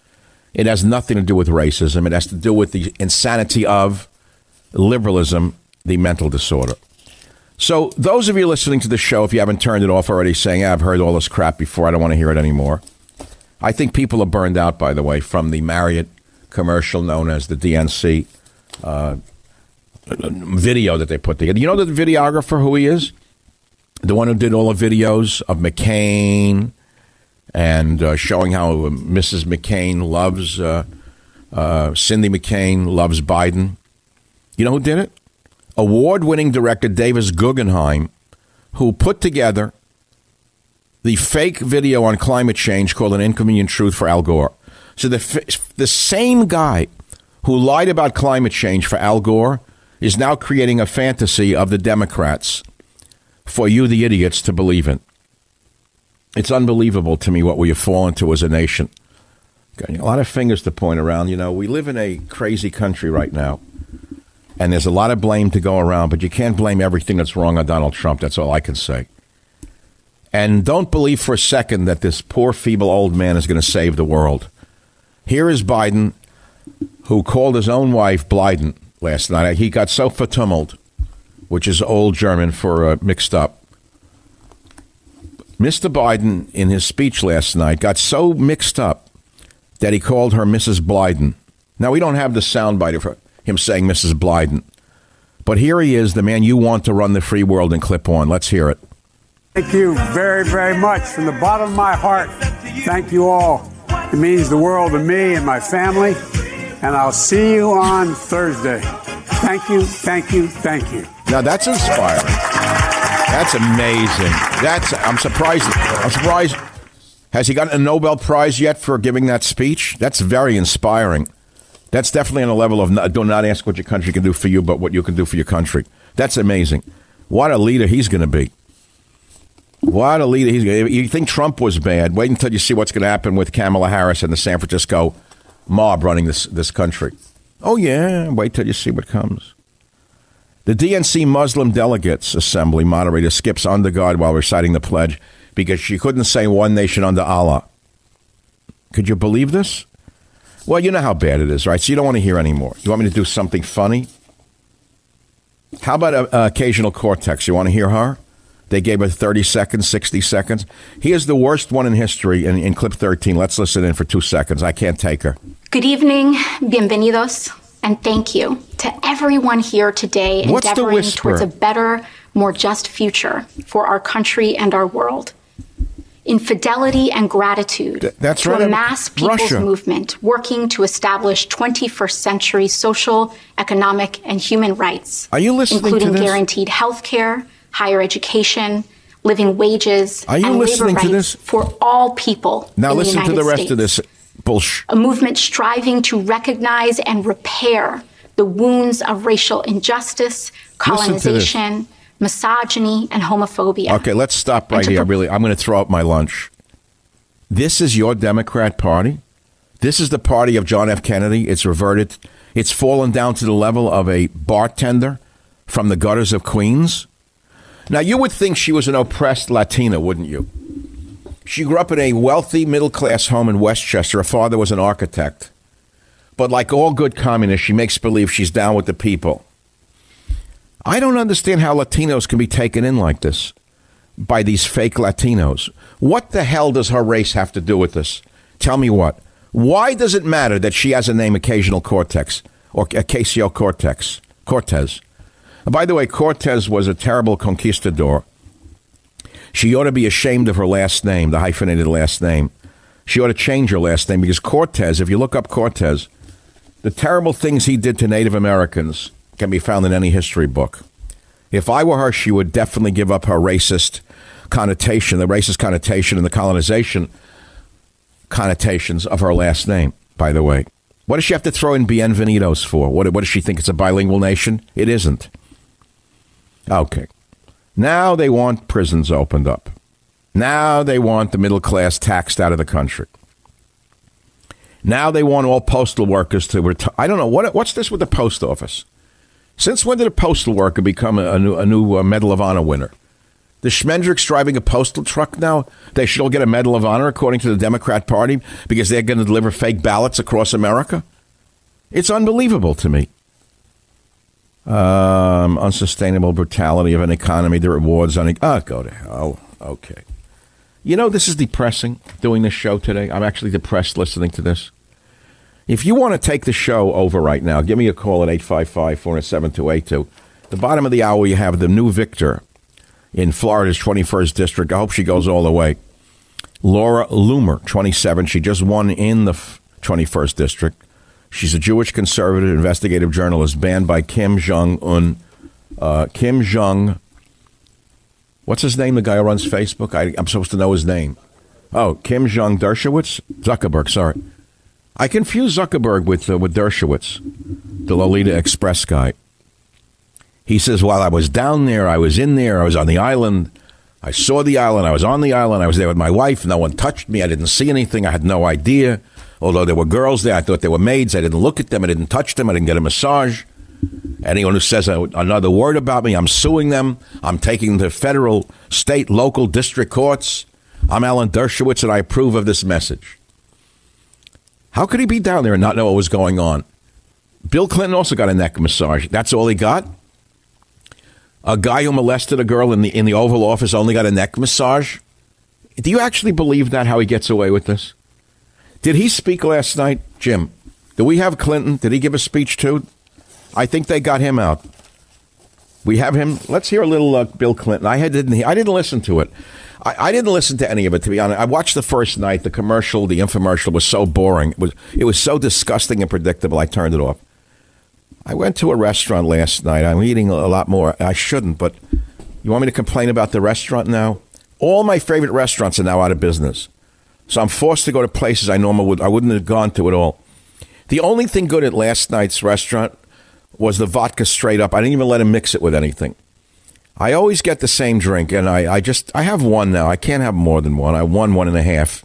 It has nothing to do with racism. It has to do with the insanity of liberalism, the mental disorder. So those of you listening to the show, if you haven't turned it off already, saying, I've heard all this crap before, I don't want to hear it anymore. I think people are burned out, by the way, from the Marriott commercial known as the D N C uh, video that they put together. You know the videographer, who he is? The one who did all the videos of McCain and uh, showing how Missus McCain loves, uh, uh, Cindy McCain loves Biden. You know who did it? Award-winning director Davis Guggenheim, who put together the fake video on climate change called An Inconvenient Truth for Al Gore. So the the same guy who lied about climate change for Al Gore is now creating a fantasy of the Democrats for you, the idiots, to believe in. It's unbelievable to me what we have fallen to as a nation. Got a lot of fingers to point around. You know, we live in a crazy country right now, and there's a lot of blame to go around, but you can't blame everything that's wrong on Donald Trump. That's all I can say. And don't believe for a second that this poor, feeble old man is going to save the world. Here is Biden, who called his own wife Blyden last night. He got so vertummelt, which is old German for uh, mixed up. Mister Biden, in his speech last night, got so mixed up that he called her Missus Blyden. Now, we don't have the soundbite of him saying Missus Blyden. But here he is, the man you want to run the free world and clip on. Let's hear it. Thank you very, very much. From the bottom of my heart, thank you all. It means the world to me and my family. And I'll see you on Thursday. Thank you, thank you, thank you. Now, that's inspiring. That's amazing. That's I'm surprised. I'm surprised. Has he gotten a Nobel Prize yet for giving that speech? That's very inspiring. That's definitely on a level of not, do not ask what your country can do for you, but what you can do for your country. That's amazing. What a leader he's going to be. What a leader he's going to be. You think Trump was bad? Wait until you see what's going to happen with Kamala Harris and the San Francisco mob running this, this country. Oh, yeah. Wait till you see what comes. The D N C Muslim Delegates Assembly moderator skips under God while reciting the pledge because she couldn't say one nation under Allah. Could you believe this? Well, you know how bad it is, right? So you don't want to hear anymore. You want me to do something funny? How about a, a occasional Cortex? You want to hear her? They gave her thirty seconds, sixty seconds. Here's the worst one in history in, in clip thirteen. Let's listen in for two seconds. I can't take her. Good evening, bienvenidos, and thank you to everyone here today What's endeavoring towards a better, more just future for our country and our world. In fidelity and gratitude Th- that's to right, a mass people's Russia. movement working to establish twenty-first century social, economic, and human rights, Are you listening including to this? guaranteed health care, higher education, living wages, Are you and labor listening to rights this? for all people Now in listen the to United the rest States. of this bullshit. A movement striving to recognize and repair the wounds of racial injustice, Listen to this. colonization, misogyny, and homophobia. Okay, let's stop right And to here. pro- Really, I'm going to throw up my lunch. This is your Democrat Party? This is the party of John F. Kennedy? It's reverted. It's fallen down to the level of a bartender from the gutters of Queens? Now, you would think she was an oppressed Latina, wouldn't you? She grew up in a wealthy middle-class home in Westchester. Her father was an architect. But like all good communists, she makes believe she's down with the people. I don't understand how Latinos can be taken in like this by these fake Latinos. What the hell does her race have to do with this? Tell me what. Why does it matter that she has a name Occasional Cortex or Ocasio Cortex? Cortez. By the way, Cortez was a terrible conquistador. She ought to be ashamed of her last name, the hyphenated last name. She ought to change her last name because Cortez, if you look up Cortez, the terrible things he did to Native Americans can be found in any history book. If I were her, she would definitely give up her racist connotation, the racist connotation and the colonization connotations of her last name, by the way. What does she have to throw in bienvenidos for? What, what does she think? It's a bilingual nation? It isn't. Okay. Now they want prisons opened up. Now they want the middle class taxed out of the country. Now they want all postal workers to retire. I don't know. What, what's this with the post office? Since when did a postal worker become a, a new, a new uh, Medal of Honor winner? The Schmendricks driving a postal truck now, they should all get a Medal of Honor, according to the Democrat Party, because they're going to deliver fake ballots across America. It's unbelievable to me. Um, unsustainable brutality of an economy that rewards on... Oh, go to hell. Okay. You know, this is depressing, doing this show today. I'm actually depressed listening to this. If you want to take the show over right now, give me a call at eight five five, four zero seven, two eight two. The bottom of the hour, you have the new victor in Florida's twenty-first district. I hope she goes all the way. Laura Loomer, twenty-seven. She just won in the twenty-first district. She's a Jewish conservative investigative journalist banned by Kim Jong-un. Uh, Kim Jong... What's his name, the guy who runs Facebook? I, I'm supposed to know his name. Oh, Kim Jong Dershowitz? Zuckerberg, sorry. I confuse Zuckerberg with, uh, with Dershowitz, the Lolita Express guy. He says, while I was down there, I was in there, I was on the island, I saw the island, I was on the island, I was there with my wife, no one touched me, I didn't see anything, I had no idea. Although there were girls there, I thought they were maids, I didn't look at them, I didn't touch them, I didn't get a massage. Anyone who says a, another word about me, I'm suing them, I'm taking them to federal, state, local, district courts. I'm Alan Dershowitz, and I approve of this message. How could he be down there and not know what was going on? Bill Clinton also got a neck massage. That's all he got? A guy who molested a girl in the in the Oval Office only got a neck massage? Do you actually believe that, how he gets away with this? Did he speak last night, Jim? Did we have Clinton? Did he give a speech too? I think they got him out. We have him. Let's hear a little uh, Bill Clinton. I had, didn't. I didn't listen to it. I, I didn't listen to any of it, to be honest. I watched the first night. The commercial, the infomercial was so boring. It was. It was so disgusting and predictable. I turned it off. I went to a restaurant last night. I'm eating a lot more. I shouldn't, but you want me to complain about the restaurant now? All my favorite restaurants are now out of business. So I'm forced to go to places I normally would I wouldn't have gone to at all. The only thing good at last night's restaurant was the vodka straight up. I didn't even let him mix it with anything. I always get the same drink, and I, I just I have one now. I can't have more than one. I won one and a half.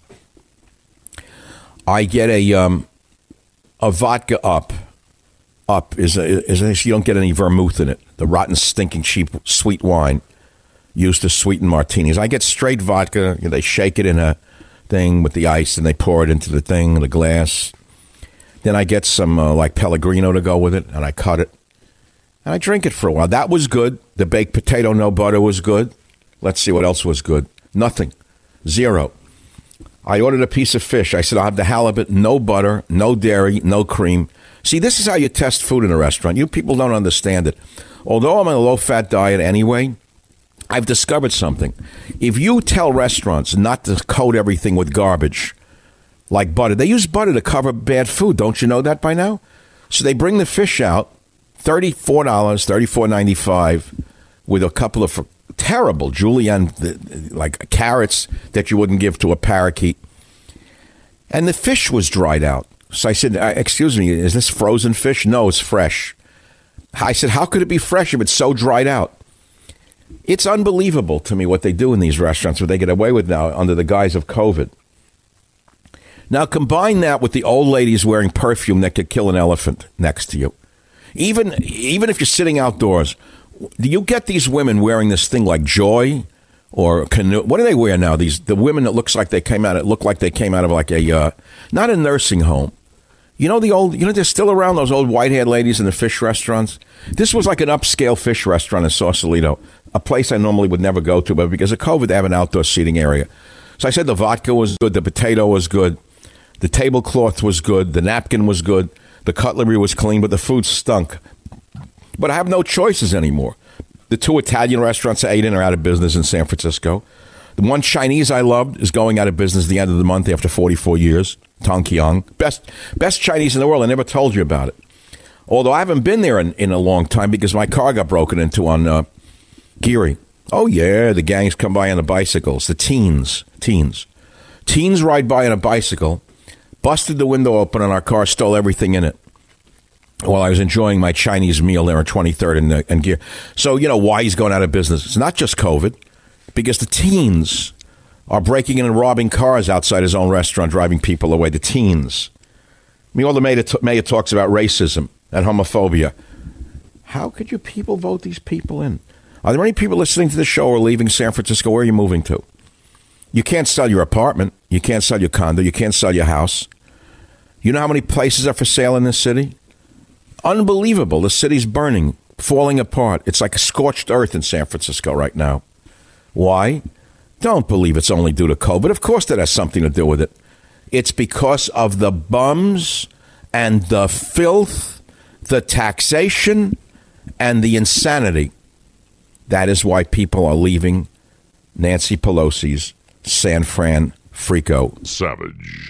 I get a um a vodka up. Up is a, is a, you don't get any vermouth in it. The rotten, stinking, cheap, sweet wine used to sweeten martinis. I get straight vodka. You know, they shake it in a thing with the ice, and they pour it into the thing, the glass. Then I get some uh, like Pellegrino to go with it, and I cut it. And I drink it for a while. That was good. The baked potato, no butter, was good. Let's see what else was good. Nothing. Zero. I ordered a piece of fish. I said, I'll have the halibut, no butter, no dairy, no cream. See, this is how you test food in a restaurant. You people don't understand it. Although I'm on a low-fat diet anyway, I've discovered something. If you tell restaurants not to coat everything with garbage, like butter, they use butter to cover bad food. Don't you know that by now? So they bring the fish out, thirty-four dollars, thirty-four ninety-five, with a couple of terrible julienne, like carrots that you wouldn't give to a parakeet. And the fish was dried out. So I said, excuse me, is this frozen fish? No, it's fresh. I said, how could it be fresh if it's so dried out? It's unbelievable to me what they do in these restaurants, what they get away with now under the guise of COVID. Now, combine that with the old ladies wearing perfume that could kill an elephant next to you. Even, even if you're sitting outdoors, do you get these women wearing this thing like Joy or Canoe? What do they wear now? These the women that looks like they came out, it look like they came out of like a, uh, not a nursing home. You know the old, you know they're still around, those old white-haired ladies in the fish restaurants? This was like an upscale fish restaurant in Sausalito, a place I normally would never go to, but because of COVID, they have an outdoor seating area. So I said the vodka was good, the potato was good, the tablecloth was good, the napkin was good, the cutlery was clean, but the food stunk. But I have no choices anymore. The two Italian restaurants I ate in are out of business in San Francisco. The one Chinese I loved is going out of business at the end of the month after forty-four years. Tongqiang. Best best Chinese in the world. I never told you about it. Although I haven't been there in, in a long time because my car got broken into on uh, Geary. Oh, yeah, the gangs come by on the bicycles. The teens. Teens. Teens ride by on a bicycle, busted the window open on our car, stole everything in it while I was enjoying my Chinese meal there on twenty-third and, uh, and Gear. So, you know, why he's going out of business. It's not just COVID, because the teens are breaking in and robbing cars outside his own restaurant, driving people away. The teens. I mean, all the mayor, t- mayor talks about racism and homophobia. How could you people vote these people in? Are there any people listening to the show or leaving San Francisco? Where are you moving to? You can't sell your apartment. You can't sell your condo. You can't sell your house. You know how many places are for sale in this city? Unbelievable. The city's burning, falling apart. It's like a scorched earth in San Francisco right now. Why? Don't believe it's only due to COVID. Of course that has something to do with it. It's because of the bums and the filth, the taxation, and the insanity. That is why people are leaving Nancy Pelosi's San Fran Frico. Savage.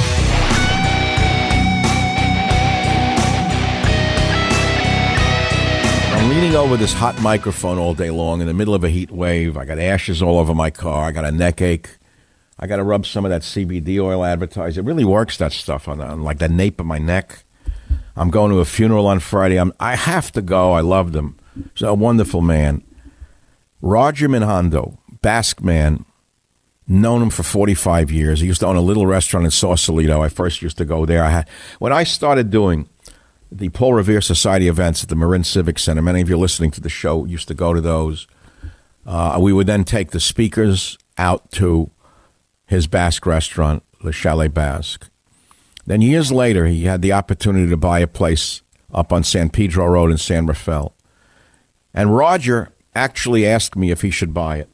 I'm leaning over this hot microphone all day long in the middle of a heat wave. I got ashes all over my car. I got a neck ache. I got to rub some of that C B D oil advertised. It really works, that stuff, on, on like the nape of my neck. I'm going to a funeral on Friday. I'm, I have to go. I loved him. He's a wonderful man. Roger Minhando, Basque man, known him for forty-five years. He used to own a little restaurant in Sausalito. I first used to go there. I had When I started doing the Paul Revere Society events at the Marin Civic Center, many of you listening to the show used to go to those. Uh, we would then take the speakers out to his Basque restaurant, Le Chalet Basque. Then years later, he had the opportunity to buy a place up on San Pedro Road in San Rafael. And Roger actually asked me if he should buy it.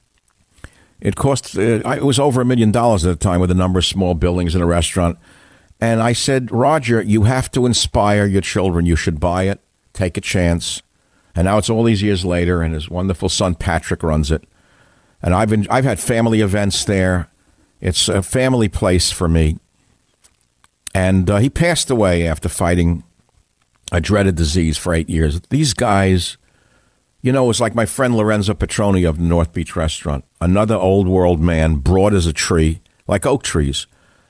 It cost, uh, it was over a million dollars at the time with a number of small buildings and a restaurant. And I said, Roger, you have to inspire your children. You should buy it, take a chance. And now it's all these years later, and his wonderful son Patrick runs it. And I've been, I've had family events there. It's a family place for me. And uh, he passed away after fighting a dreaded disease for eight years. These guys, you know, it was like my friend Lorenzo Petroni of the North Beach restaurant. Another old world man, broad as a tree, like oak trees,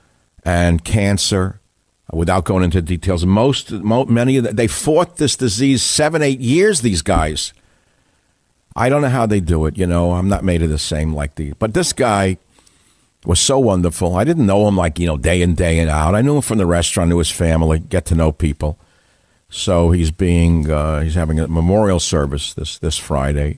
and cancer, without going into details. Most, mo- many of them, they fought this disease seven, eight years, these guys. I don't know how they do it, you know. I'm not made of the same like the, but this guy was so wonderful. I didn't know him like, you know, day in, day in out. I knew him from the restaurant, knew his family, get to know people. So he's being, uh, he's having a memorial service this, this Friday.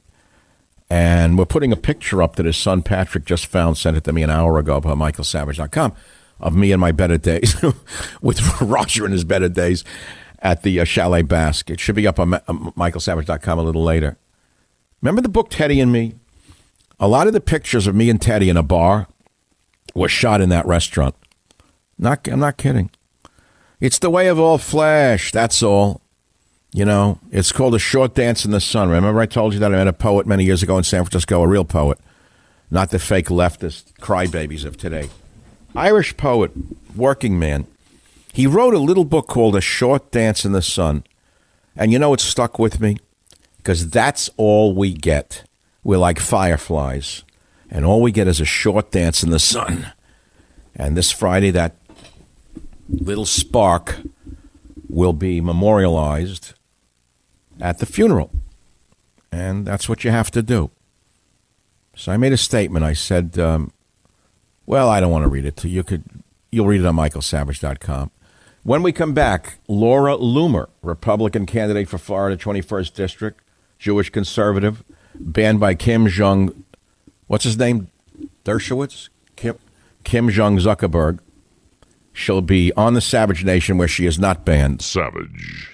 And we're putting a picture up that his son Patrick just found, sent it to me an hour ago by Michael Savage dot com, of me and my better days, with Roger and his better days at the uh, Chalet Basque. It should be up on Ma- uh, Michael Savage dot com a little later. Remember the book Teddy and Me? A lot of the pictures of me and Teddy in a bar was shot in that restaurant. Not, I'm not kidding. It's the way of all flesh, that's all. You know, it's called A Short Dance in the Sun. Remember I told you that I met a poet many years ago in San Francisco, a real poet, not the fake leftist crybabies of today. Irish poet, working man. He wrote a little book called A Short Dance in the Sun. And you know what stuck with me? Because that's all we get. We're like fireflies. And all we get is a short dance in the sun. And this Friday, that little spark will be memorialized at the funeral. And that's what you have to do. So I made a statement. I said, um, well, I don't want to read it to you. You could, you'll read it on Michael Savage dot com. When we come back, Laura Loomer, Republican candidate for Florida twenty-first District, Jewish conservative, banned by Kim Jong, what's his name? Dershowitz? Kim, Kim Jong Zuckerberg. She'll be on the Savage Nation where she is not banned. Savage.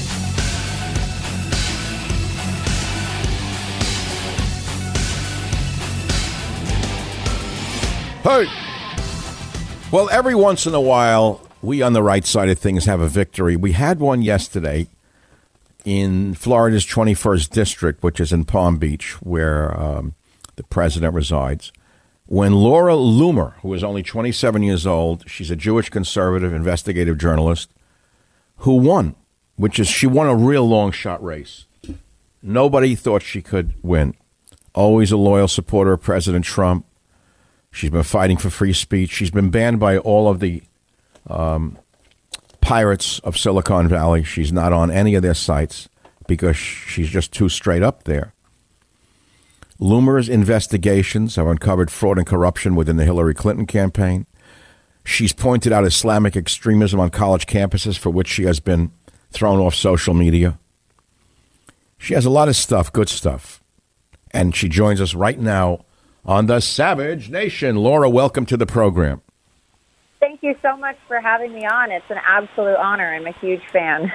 Hey! Well, every once in a while, we on the right side of things have a victory. We had one yesterday in Florida's twenty-first District, which is in Palm Beach, where um, the president resides, when Laura Loomer, who is only twenty-seven years old, she's a Jewish conservative investigative journalist, who won, which is she won a real long-shot race. Nobody thought she could win. Always a loyal supporter of President Trump. She's been fighting for free speech. She's been banned by all of the um, pirates of Silicon Valley. She's not on any of their sites because she's just too straight up there. Loomer's investigations have uncovered fraud and corruption within the Hillary Clinton campaign. She's pointed out Islamic extremism on college campuses, for which she has been thrown off social media. She has a lot of stuff, good stuff. and she joins us right now on the Savage Nation. Laura, welcome to the program. Thank you so much for having me on. It's an absolute honor. I'm a huge fan.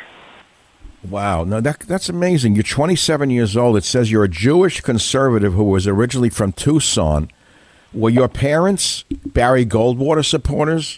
Wow. No, that that's amazing. You're twenty-seven years old. It says you're a Jewish conservative who was originally from Tucson. Were your parents Barry Goldwater supporters?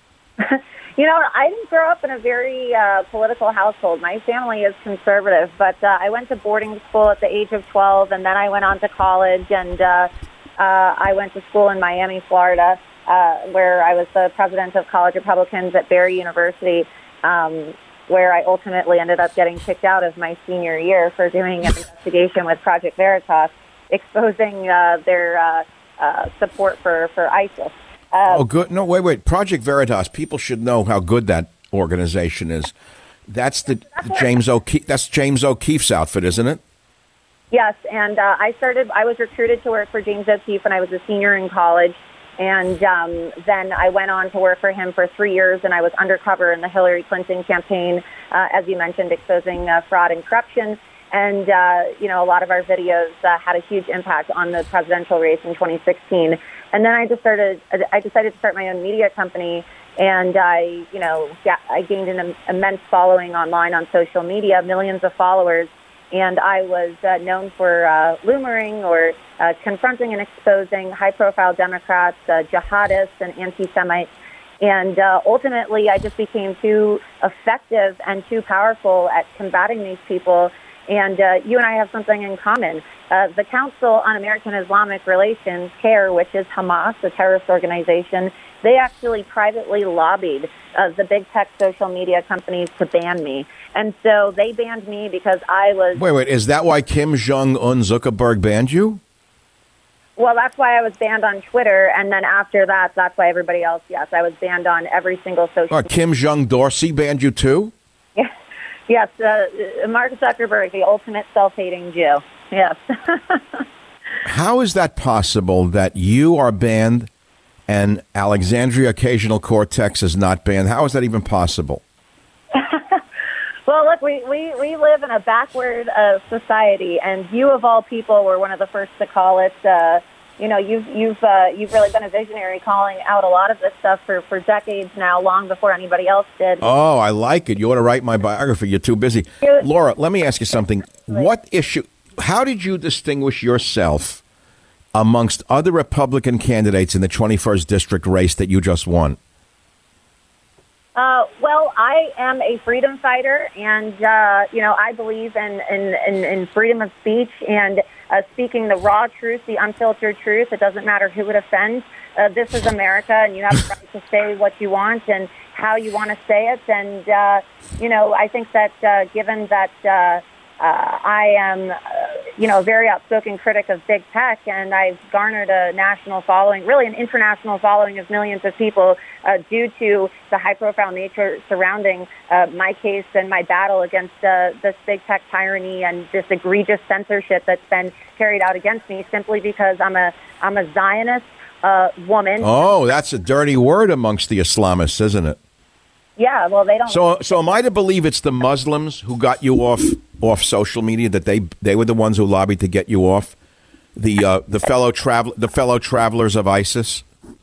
You know, I didn't grow up in a very uh, political household. My family is conservative, but uh, I went to boarding school at the age of twelve, and then I went on to college, and uh, uh, I went to school in Miami, Florida, uh, where I was the president of college Republicans at Barry University, um, where I ultimately ended up getting kicked out of my senior year for doing an investigation with Project Veritas, exposing uh, their uh, uh, support for, for ISIS. Uh, oh, good. No, wait, wait. Project Veritas. People should know how good that organization is. That's the, the James O'Keefe. That's James O'Keefe's outfit, isn't it? Yes, and uh, I started. I was recruited to work for James O'Keefe when I was a senior in college, and um, then I went on to work for him for three years. And I was undercover in the Hillary Clinton campaign, uh, as you mentioned, exposing uh, fraud and corruption. And, uh, you know, a lot of our videos uh, had a huge impact on the presidential race in twenty sixteen. And then I just started, I decided to start my own media company. And I, you know, I gained an immense following online on social media, millions of followers. And I was uh, known for uh, lumbering or uh, confronting and exposing high-profile Democrats, uh, jihadists, and anti-Semites. And uh, ultimately, I just became too effective and too powerful at combating these people. And uh, you and I have something in common. Uh, the Council on American Islamic Relations, CAIR, which is Hamas, a terrorist organization, they actually privately lobbied uh, the big tech social media companies to ban me. And so they banned me because I was... Wait, wait. Is that why Kim Jong-un Zuckerberg banned you? Well, that's why I was banned on Twitter. And then after that, that's why everybody else, yes, I was banned on every single social media. Oh, Kim Jong-Dorsey banned you too? Yeah. Yes, uh, Mark Zuckerberg, the ultimate self-hating Jew. Yes. How is that possible that you are banned and Alexandria Occasional Cortex is not banned? How is that even possible? Well, look, we, we, we live in a backward uh, society, and you of all people were one of the first to call it. Uh, you know, you've you've uh, you've really been a visionary, calling out a lot of this stuff for, for decades now, long before anybody else did. Oh, I like it. You ought to write my biography. You're too busy. Laura, let me ask you something. What issue? How did you distinguish yourself amongst other Republican candidates in the twenty-first district race that you just won? Uh, well, I am a freedom fighter, and, uh, you know, I believe in, in, in, in freedom of speech and uh, speaking the raw truth, the unfiltered truth. It doesn't matter who it offends. Uh, this is America, and you have the right to say what you want and how you want to say it. And, uh, you know, I think that uh, given that uh, uh, I am, uh, you know, a very outspoken critic of big tech, and I've garnered a national following, really an international following of millions of people uh, due to the high-profile nature surrounding uh, my case and my battle against uh, this big tech tyranny and this egregious censorship that's been carried out against me, simply because I'm a I'm a Zionist uh, woman. Oh, that's a dirty word amongst the Islamists, isn't it? Yeah, well, they don't. So, so am I to believe it's the Muslims who got you off off social media? That they they were the ones who lobbied to get you off the uh, the fellow travel the fellow travelers of ISIS?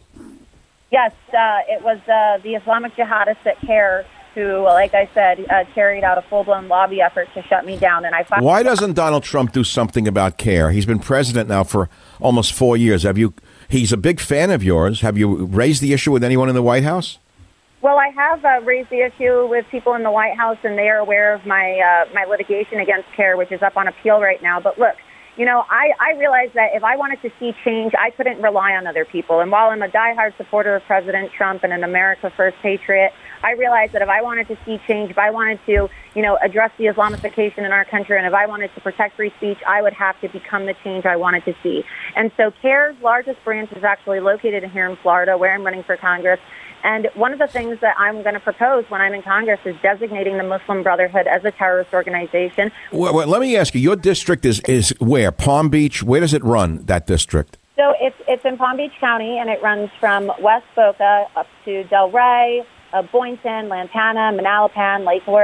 Yes, uh, it was uh, the Islamic jihadists at CAIR who, like I said, uh, carried out a full blown lobby effort to shut me down. And I finally- Why doesn't Donald Trump do something about CAIR? He's been president now for almost four years. Have you? He's a big fan of yours. Have you raised the issue with anyone in the White House? Well, I have uh, raised the issue with people in the White House, and they are aware of my uh, my litigation against CAIR, which is up on appeal right now. But look, you know, I, I realized that if I wanted to see change, I couldn't rely on other people. And while I'm a diehard supporter of President Trump and an America First patriot, I realized that if I wanted to see change, if I wanted to, you know, address the Islamification in our country, and if I wanted to protect free speech, I would have to become the change I wanted to see. And so CAIR's largest branch is actually located here in Florida, where I'm running for Congress. And one of the things that I'm going to propose when I'm in Congress is designating the Muslim Brotherhood as a terrorist organization. Well, well, let me ask you, your district is, is where? Palm Beach? Where does it run, that district? So it's it's in Palm Beach County, and it runs from West Boca up to Del Rey, uh, Boynton, Lantana, Manalapan, Lake Worth,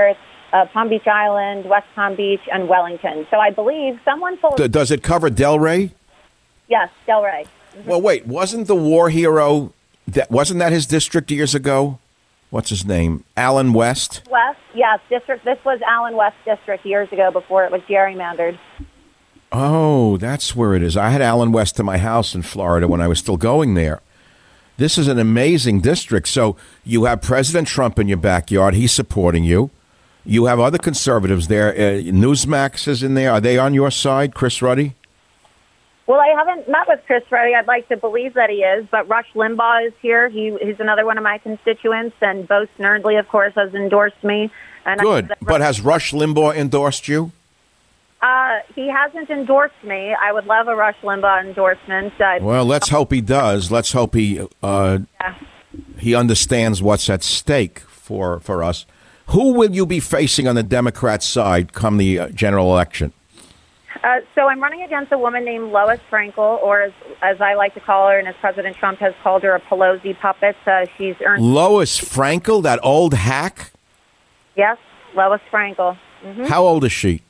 uh, Palm Beach Island, West Palm Beach, and Wellington. So I believe someone told D- does it cover Delray? Yes, Delray. Well, wait, wasn't the war hero, that wasn't that his district years ago? What's his name? Allen West? West, yes, district. This was Allen West District years ago before it was gerrymandered. Oh, that's where it is. I had Allen West to my house in Florida when I was still going there. This is an amazing district. So you have President Trump in your backyard. He's supporting you. You have other conservatives there. Uh, Newsmax is in there. Are they on your side, Chris Ruddy? Well, I haven't met with Chris Ruddy. I'd like to believe that he is, but Rush Limbaugh is here. He, he's another one of my constituents, and Bo Snerdley, of course, has endorsed me. And Good, but has Rush Limbaugh endorsed you? Uh, he hasn't endorsed me. I would love a Rush Limbaugh endorsement. Uh, Well, let's hope he does. Let's hope he uh, yeah. he understands what's at stake for, for us. Who will you be facing on the Democrat side come the uh, general election? Uh, so I'm running against a woman named Lois Frankel, or as, as I like to call her, and as President Trump has called her, a Pelosi puppet. Uh, she's earned... Lois Frankel, that old hack? Yes, Lois Frankel. Mm-hmm. How old is she?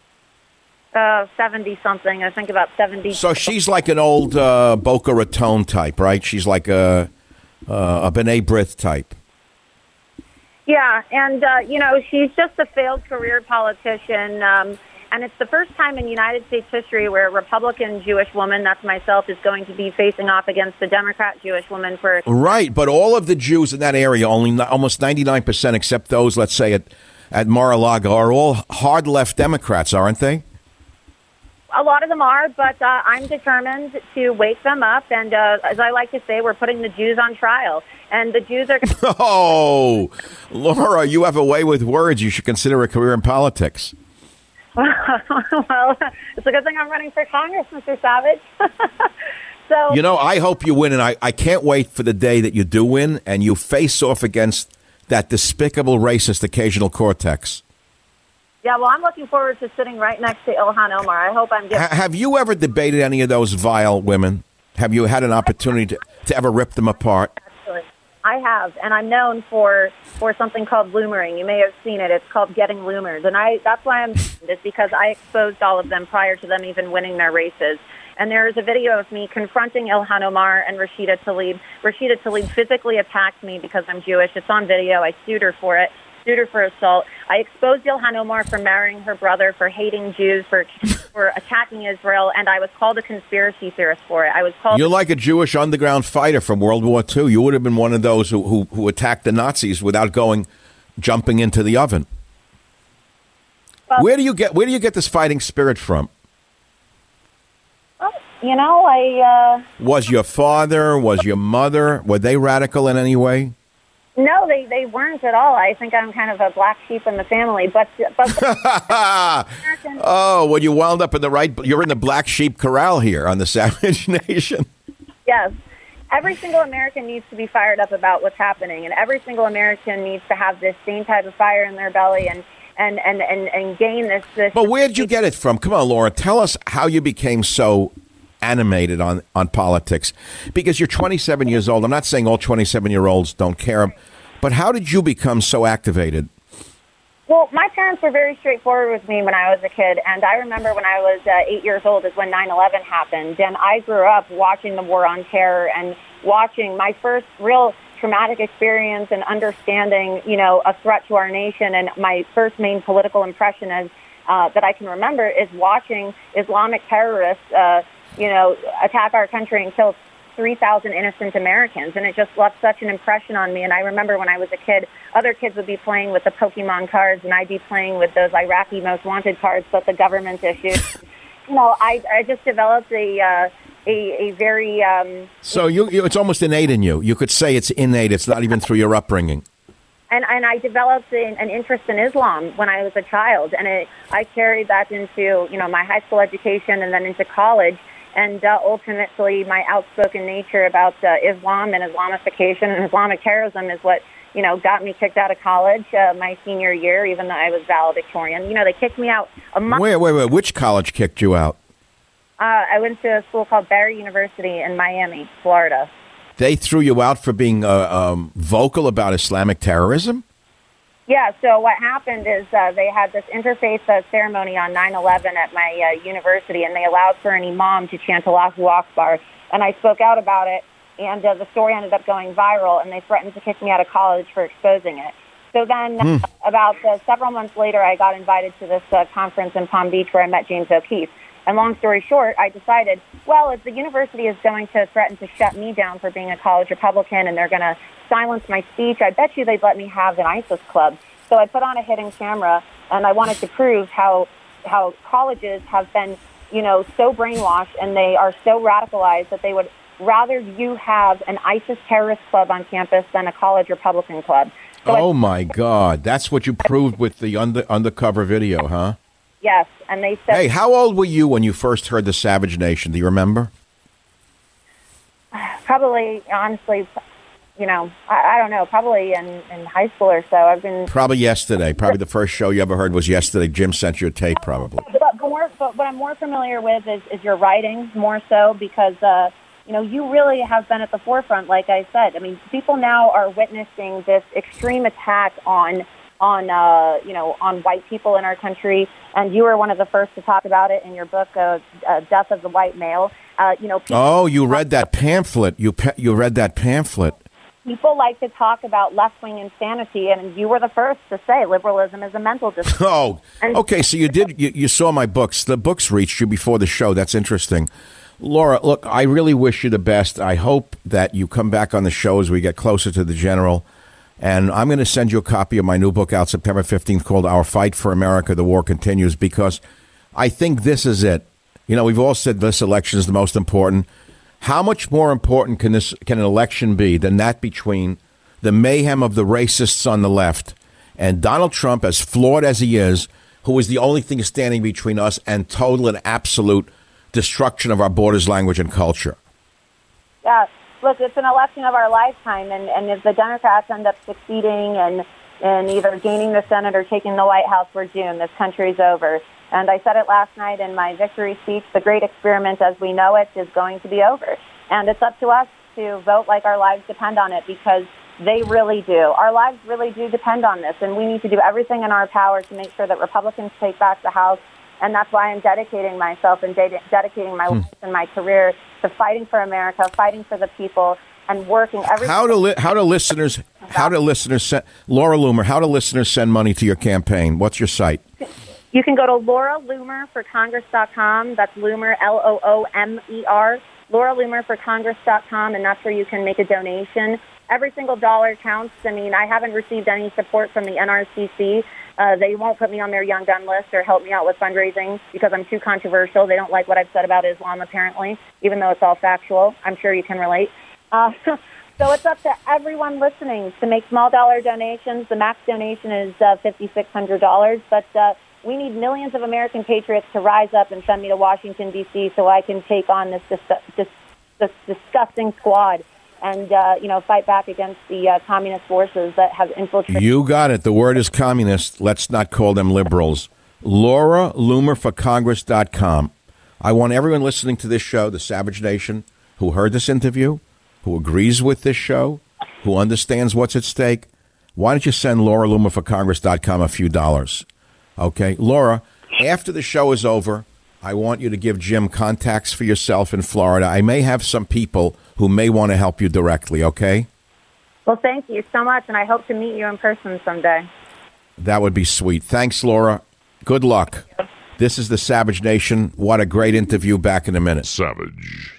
Uh, seventy-something, I think about seventy. So she's like an old uh, Boca Raton type, right? She's like a, uh, a B'nai B'rith type. Yeah, and, uh, you know, she's just a failed career politician. Um, and it's the first time in United States history where a Republican Jewish woman, that's myself, is going to be facing off against a Democrat Jewish woman for... Right, but all of the Jews in that area, only n- almost ninety-nine percent, except those, let's say, at, at Mar-a-Lago, are all hard left Democrats, aren't they? A lot of them are, but uh, I'm determined to wake them up. And uh, as I like to say, we're putting the Jews on trial. And the Jews are... Oh, Laura, you have a way with words. You should consider a career in politics. Well, it's a good thing I'm running for Congress, Mister Savage. So, you know, I hope you win, and I, I can't wait for the day that you do win and you face off against that despicable, racist occasional Cortex. Yeah, well, I'm looking forward to sitting right next to Ilhan Omar. I hope I'm getting... Ha- have you ever debated any of those vile women? Have you had an opportunity to, to ever rip them apart? Actually, I have, and I'm known for, for something called loomering. You may have seen it. It's called getting loomered, and I that's why I'm this because I exposed all of them prior to them even winning their races. And there is a video of me confronting Ilhan Omar and Rashida Tlaib. Rashida Tlaib physically attacked me because I'm Jewish. It's on video. I sued her for it. Sued her for assault. I exposed Ilhan Omar for marrying her brother, for hating Jews, for for attacking Israel, and I was called a conspiracy theorist for it. I was called. You're like a Jewish underground fighter from World War Two. You would have been one of those who, who, who attacked the Nazis without going, jumping into the oven. Well, where do you get where do you get this fighting spirit from? Well, you know, I. Uh, was your father? Was your mother? Were they radical in any way? No, they, they weren't at all. I think I'm kind of a black sheep in the family. But, but oh, well, you wound up in the right. You're in the black sheep corral here on the Savage Nation. Yes. Every single American needs to be fired up about what's happening. And every single American needs to have this same type of fire in their belly and, and, and, and, and gain this, this. But where'd you get it from? Come on, Laura. Tell us how you became so animated on, on politics, because you're twenty-seven years old. I'm not saying all twenty-seven-year-olds don't care, but how did you become so activated? Well, my parents were very straightforward with me when I was a kid, and I remember when I was uh, eight years old is when nine eleven happened, and I grew up watching the War on Terror and watching my first real traumatic experience and understanding, you know, a threat to our nation, and my first main political impression as uh, that I can remember is watching Islamic terrorists uh, you know, attack our country and kill three thousand innocent Americans. And it just left such an impression on me. And I remember when I was a kid, other kids would be playing with the Pokemon cards, and I'd be playing with those Iraqi Most Wanted cards that the government issued. You know, I, I just developed a, uh, a, a very... Um, so you, you, it's almost innate in you. You could say it's innate. It's not even through your upbringing. And, and I developed an, an interest in Islam when I was a child. And it, I carried that into, you know, my high school education and then into college. And uh, ultimately, my outspoken nature about uh, Islam and Islamification and Islamic terrorism is what, you know, got me kicked out of college uh, my senior year, even though I was valedictorian. You know, they kicked me out a month. Wait, wait, wait. Which college kicked you out? Uh, I went to a school called Barry University in Miami, Florida. They threw you out for being uh, um, vocal about Islamic terrorism? Yeah, so what happened is uh, they had this interfaith uh, ceremony on nine eleven at my uh, university, and they allowed for an imam to chant Allahu Akbar, and I spoke out about it, and uh, the story ended up going viral, and they threatened to kick me out of college for exposing it. So then mm. about uh, several months later, I got invited to this uh, conference in Palm Beach where I met James O'Keefe. And long story short, I decided, well, if the university is going to threaten to shut me down for being a college Republican and they're going to silence my speech, I bet you they'd let me have an ISIS club. So I put on a hidden camera, and I wanted to prove how how colleges have been, you know, so brainwashed and they are so radicalized that they would rather you have an ISIS terrorist club on campus than a college Republican club. So oh, I- my God. That's what you proved with the under, undercover video, huh? Yes, and they said... Hey, how old were you when you first heard the Savage Nation? Do you remember? Probably, honestly, you know, I, I don't know, probably in, in high school or so. I've been... Probably yesterday. Probably the first show you ever heard was yesterday. Jim sent you a tape, probably. But, more, but what I'm more familiar with is, is your writing, more so, because, uh, you know, you really have been at the forefront, like I said. I mean, people now are witnessing this extreme attack on... on, uh, you know, on white people in our country, and you were one of the first to talk about it in your book, uh, uh, Death of the White Male. Uh, you know, people, Oh, you read that pamphlet. You pe- you read that pamphlet. people like to talk about left-wing insanity, and you were the first to say liberalism is a mental disorder. Oh, And- okay, so you did, you, you saw my books. The books reached you before the show. That's interesting. Laura, look, I really wish you the best. I hope that you come back on the show as we get closer to the general. And I'm going to send you a copy of my new book out September fifteenth called Our Fight for America, The War Continues, because I think this is it. You know, we've all said this election is the most important. How much more important can this can an election be than that between the mayhem of the racists on the left and Donald Trump, as flawed as he is, who is the only thing standing between us and total and absolute destruction of our borders, language, and culture? Yeah, look, it's an election of our lifetime, and, and if the Democrats end up succeeding and, and either gaining the Senate or taking the White House, we're doomed. This country's over. And I said it last night in my victory speech, the great experiment as we know it is going to be over. And it's up to us to vote like our lives depend on it, because they really do. Our lives really do depend on this, and we need to do everything in our power to make sure that Republicans take back the House. And that's why I'm dedicating myself and de- dedicating my life and my career to fighting for America, fighting for the people, and working every. How do li- how do listeners how do listeners send Laura Loomer? How do listeners send money to your campaign? What's your site? You can go to Laura Loomer for Congress dot com. That's Loomer, L O O M E R. Laura Loomer for Congress dot com, and that's where you can make a donation. Every single dollar counts. I mean, I haven't received any support from the N R C C. Uh, they won't put me on their young gun list or help me out with fundraising because I'm too controversial. They don't like what I've said about Islam, apparently, even though it's all factual. I'm sure you can relate. Uh, so it's up to everyone listening to make small dollar donations. The max donation is uh, five thousand six hundred dollars, but uh, we need millions of American patriots to rise up and send me to Washington, D C so I can take on this, dis- dis- this disgusting squad and, uh, you know, fight back against the uh, communist forces that have infiltrated. You got it. The word is communist. Let's not call them liberals. Laura Loomer for Congress dot com. I want everyone listening to this show, the Savage Nation, who heard this interview, who agrees with this show, who understands what's at stake. Why don't you send Laura Loomer for Congress dot com a few dollars? Okay, Laura, after the show is over, I want you to give Jim contacts for yourself in Florida. I may have some people who may want to help you directly, okay? Well, thank you so much, and I hope to meet you in person someday. That would be sweet. Thanks, Laura. Good luck. This is the Savage Nation. What a great interview. Back in a minute. Savage.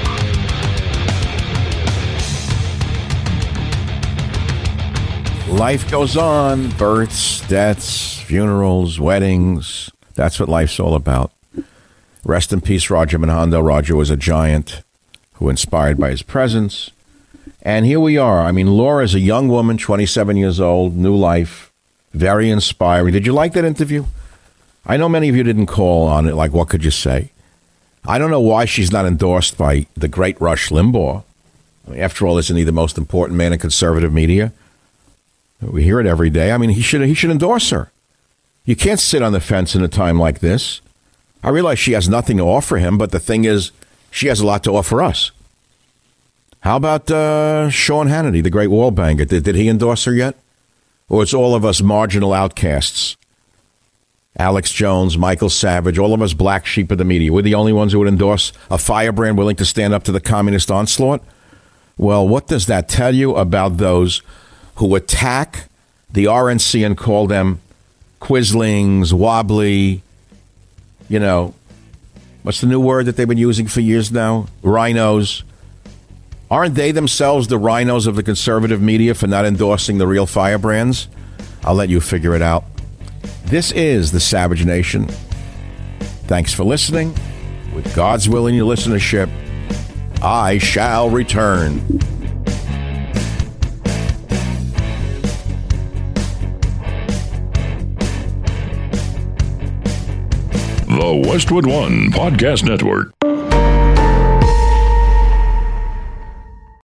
Life goes on. Births, deaths, funerals, weddings. That's what life's all about. Rest in peace, Roger Manhondo. Roger was a giant who inspired by his presence. And here we are. I mean, Laura is a young woman, twenty-seven years old, new life, very inspiring. Did you like that interview? I know many of you didn't call on it. Like, what could you say? I don't know why she's not endorsed by the great Rush Limbaugh. I mean, after all, isn't he the most important man in conservative media? We hear it every day. I mean, he should he should endorse her. You can't sit on the fence in a time like this. I realize she has nothing to offer him, but the thing is, she has a lot to offer us. How about uh, Sean Hannity, the great wall banger? Did, did he endorse her yet? or it's all of us marginal outcasts. Alex Jones, Michael Savage, all of us black sheep of the media. We're the only ones who would endorse a firebrand willing to stand up to the communist onslaught. Well, what does that tell you about those who attack the R N C and call them quislings, wobbly, you know, what's the new word that they've been using for years now? Rhinos. Aren't they themselves the rhinos of the conservative media for not endorsing the real firebrands? I'll let you figure it out. This is the Savage Nation. Thanks for listening. With God's will in your listenership, I shall return. The Westwood One Podcast Network.